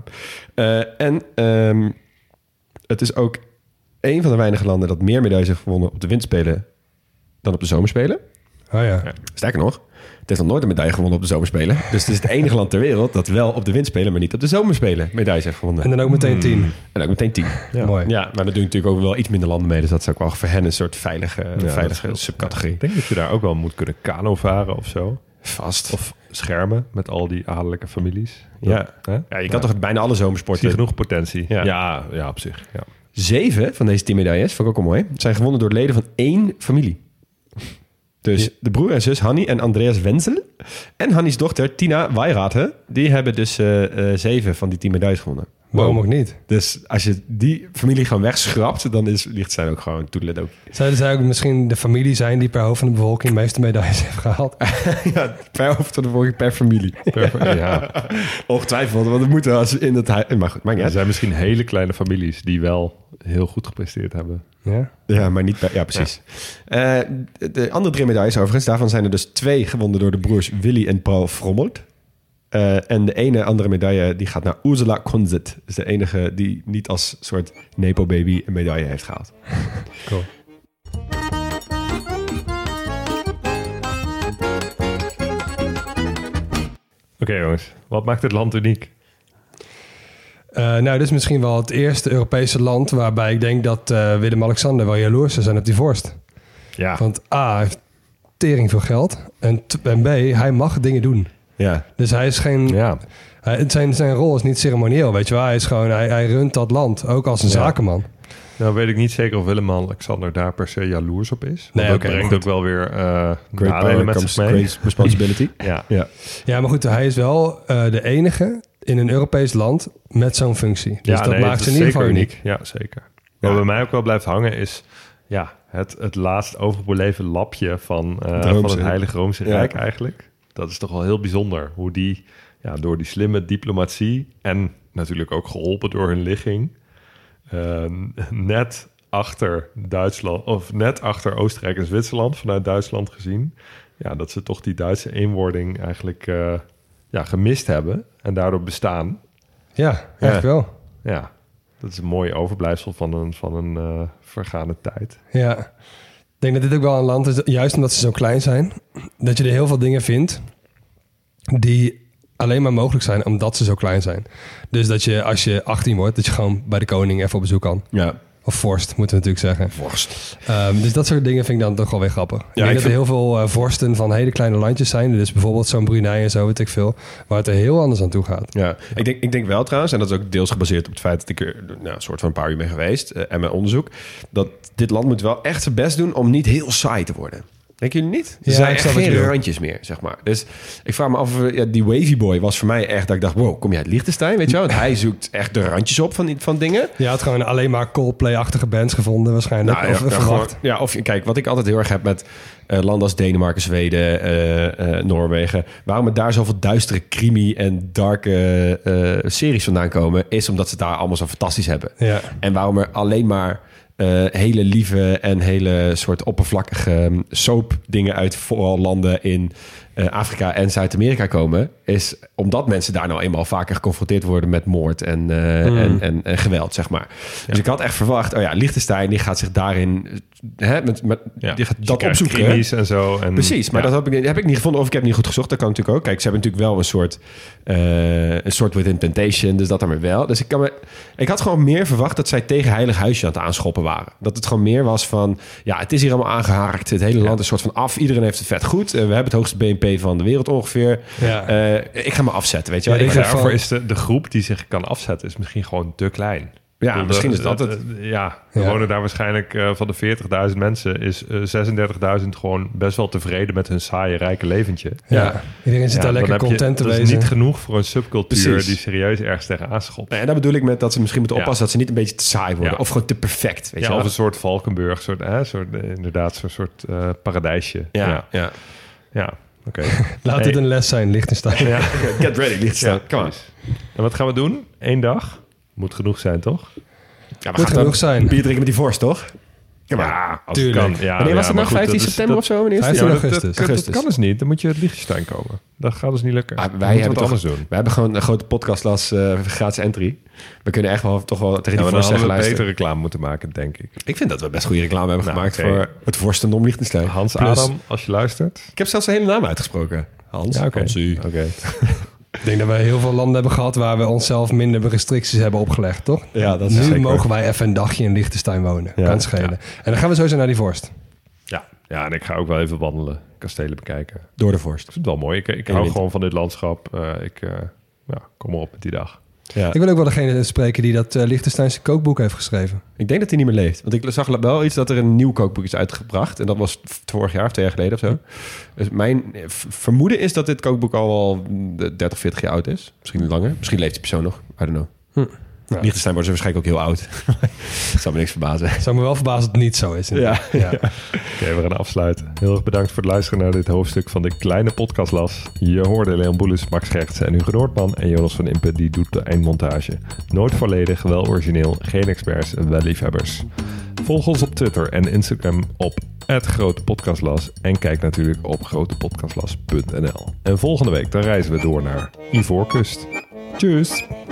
Het is ook een van de weinige landen dat meer medailles heeft gewonnen op de winterspelen dan op de zomerspelen. Oh ja. Sterker nog, het heeft nog nooit een medaille gewonnen op de zomerspelen. Dus het is het enige land ter wereld dat wel op de winterspelen, maar niet op de zomerspelen medailles heeft gewonnen. En dan ook meteen 10. En ook meteen 10. Mooi. Ja, maar dat doen natuurlijk ook wel iets minder landen mee. Dus dat is ook wel voor hen een soort veilige subcategorie. Ik denk dat je daar ook wel moet kunnen kano varen of zo. Vast. Of schermen met al die adellijke families. Ja. Hè? Ja, je kan toch bijna alle Zie zomersporten... genoeg potentie. Ja. Ja, op zich. Ja. 7 van deze 10 medailles, vond ik ook al mooi, zijn gewonnen door leden van 1 familie. Dus de broer en zus Hanni en Andreas Wenzel en Hanni's dochter Tina Weirate, die hebben dus 7 van die 10 medailles gewonnen. Waarom ook niet? Dus als je die familie gewoon wegschrapt, dan is Liechtenstein ook gewoon toedeledokie. Zouden zij ook misschien de familie zijn die per hoofd van de bevolking de meeste medailles heeft gehaald? Ja, per hoofd van de volgende per familie. Ja. Ongetwijfeld, want het moet wel als in het huis... Maar goed, maakt niet Er uit. zijn misschien hele kleine families die wel heel goed gepresteerd hebben. Ja. Ja, maar niet bij... Ja, precies. De andere 3 medailles overigens, daarvan zijn er dus 2 gewonnen door de broers Willy en Paul Frommelt. En de ene andere medaille die gaat naar Ursula Konzet. Dus de enige die niet als soort nepo-baby een medaille heeft gehaald. Cool. Oké, jongens, wat maakt dit land uniek? Dit is misschien wel het eerste Europese land waarbij ik denk dat Willem-Alexander wel jaloers zou zijn op die vorst. Ja, Want A, hij heeft tering veel geld. En B, hij mag dingen doen. Ja, Dus hij is geen... ja. Zijn rol is niet ceremonieel, weet je wel. Hij is gewoon, hij runt dat land, ook als een zakenman. Nou weet ik niet zeker of Willem-Alexander daar per se jaloers op is. Want Nee, dat oké, brengt goed. ook wel weer great nadelen power met comes zich mee. great responsibility. Ja. Ja. Ja, maar goed, hij is wel de enige in een Europees land met zo'n functie. Dus dat maakt het ze in is ieder geval zeker uniek. Ja, zeker. Wat bij mij ook wel blijft hangen is het laatst overbeleven lapje van het Roomse. Heilige Roomse Ja. Rijk eigenlijk. Dat is toch wel heel bijzonder. Hoe die door die slimme diplomatie en natuurlijk ook geholpen door hun ligging... net achter Duitsland, of net achter Oostenrijk en Zwitserland, vanuit Duitsland gezien... dat ze toch die Duitse eenwording eigenlijk gemist hebben en daardoor bestaan. Ja, echt wel. Ja, dat is een mooi overblijfsel van een vergane tijd. Ja, ik denk dat dit ook wel een land is, juist omdat ze zo klein zijn, dat je er heel veel dingen vindt die alleen maar mogelijk zijn omdat ze zo klein zijn. Dus dat je, als je 18 wordt, dat je gewoon bij de koning even op bezoek kan. Ja. Of vorst, moeten we natuurlijk zeggen. Vorst. Dus dat soort dingen vind ik dan toch wel weer grappig. Ik denk dat er vind... heel veel vorsten van hele kleine landjes zijn. Dus bijvoorbeeld zo'n Brunei en zo, weet ik veel. Waar het er heel anders aan toe gaat. Ja, ik denk wel trouwens, en dat is ook deels gebaseerd op het feit dat ik er een soort van een paar uur ben geweest en mijn onderzoek, dat dit land moet wel echt zijn best doen om niet heel saai te worden. Denken jullie niet? Er zijn echt geen randjes meer, zeg maar. Dus ik vraag me af, die Wavy Boy was voor mij echt dat ik dacht, wow, kom je uit Liechtenstein, weet je wel? Want hij zoekt echt de randjes op van dingen. Je had gewoon alleen maar Coldplay-achtige bands gevonden waarschijnlijk. Kijk, wat ik altijd heel erg heb met landen als Denemarken, Zweden, Noorwegen, waarom er daar zoveel duistere crimi en darke series vandaan komen, is omdat ze het daar allemaal zo fantastisch hebben. Ja. En waarom er alleen maar hele lieve en hele soort oppervlakkige soap dingen uit vooral landen in Afrika en Zuid-Amerika komen, is omdat mensen daar nou eenmaal vaker geconfronteerd worden met moord en geweld, zeg maar. Dus ik had echt verwacht, Liechtenstein, die gaat zich daarin die gaat dat opzoeken. Krimis en zo. En, precies, maar dat heb ik niet gevonden, of ik heb niet goed gezocht. Dat kan natuurlijk ook. Kijk, ze hebben natuurlijk wel een soort Within Temptation, dus dat dan weer wel. Dus ik had gewoon meer verwacht dat zij tegen Heilig Huisje aan het aanschoppen waren. Dat het gewoon meer was van, het is hier allemaal aangehaakt. Het hele land is een soort van af. Iedereen heeft het vet goed. We hebben het hoogste BNP van de wereld ongeveer. Ja. Ik ga me afzetten, weet je wel. Daarvoor is de groep die zich kan afzetten is misschien gewoon te klein. Ja, misschien is dat het. We wonen daar waarschijnlijk van de 40.000 mensen is 36.000 gewoon best wel tevreden met hun saaie, rijke leventje. Ja, iedereen zit daar lekker content te wezen. Dat is niet genoeg voor een subcultuur die serieus ergens tegen aanschopt. En daar bedoel ik met dat ze misschien moeten oppassen dat ze niet een beetje te saai worden. Of gewoon te perfect, weet je wel. Of een soort Valkenburg, inderdaad zo'n soort paradijsje. Ja. Oké. Laat dit een les zijn, Liechtenstein. Ja. Get ready, Liechtenstein. Kom on. En wat gaan we doen? 1 dag? Moet genoeg zijn, toch? Ja, moet genoeg zijn. Bier drinken met die vorst, toch? Ja, als het kan. Ja, wanneer was het nog? 15 september of zo? 15 augustus. Dat kan dus niet. Dan moet je uit Liechtenstein komen. Dat gaat dus niet lukken. Wij hebben het anders doen. We hebben gewoon een grote podcastlas gratis entry. We kunnen echt wel toch wel tegen die vorst zeggen, luisteren. Betere reclame moeten maken, denk ik. Ik vind dat we best goede reclame hebben gemaakt voor het vorstendom Liechtenstein. Hans Adam, als je luistert. Ik heb zelfs zijn hele naam uitgesproken. Hans. Ja, oké. Ik denk dat we heel veel landen hebben gehad waar we onszelf minder restricties hebben opgelegd, toch? Ja, dat is nu zeker. mogen wij even een dagje in Liechtenstein wonen. Kan schelen. Ja. En dan gaan we sowieso naar die vorst. Ja, en ik ga ook wel even wandelen. Kastelen bekijken. Door de vorst. Ik vind het wel mooi. Ik hou gewoon van dit landschap. Kom maar op met die dag. Ja. Ik wil ook wel degene spreken die dat Liechtensteinse kookboek heeft geschreven. Ik denk dat hij niet meer leeft. Want ik zag wel iets dat er een nieuw kookboek is uitgebracht. En dat was vorig jaar of 2 jaar geleden of zo. Dus mijn vermoeden is dat dit kookboek al 30, 40 jaar oud is. Misschien langer. Misschien leeft die persoon nog. I don't know. Ja. Liechtenstein wordt ze waarschijnlijk ook heel oud. Dat zou me niks verbazen. Zou me wel verbazen dat het niet zo is. Ja. Oké, we gaan afsluiten. Heel erg bedankt voor het luisteren naar dit hoofdstuk van de kleine podcastlas. Je hoorde Leon Boelens, Max Gertsen en Hugo Noordman. En Jonas van Impe, die doet de eindmontage. Nooit volledig, wel origineel, geen experts, wel liefhebbers. Volg ons op Twitter en Instagram op @grotepodcastlas. En kijk natuurlijk op grotepodcastlas.nl. En volgende week dan reizen we door naar Ivoorkust. Tjus!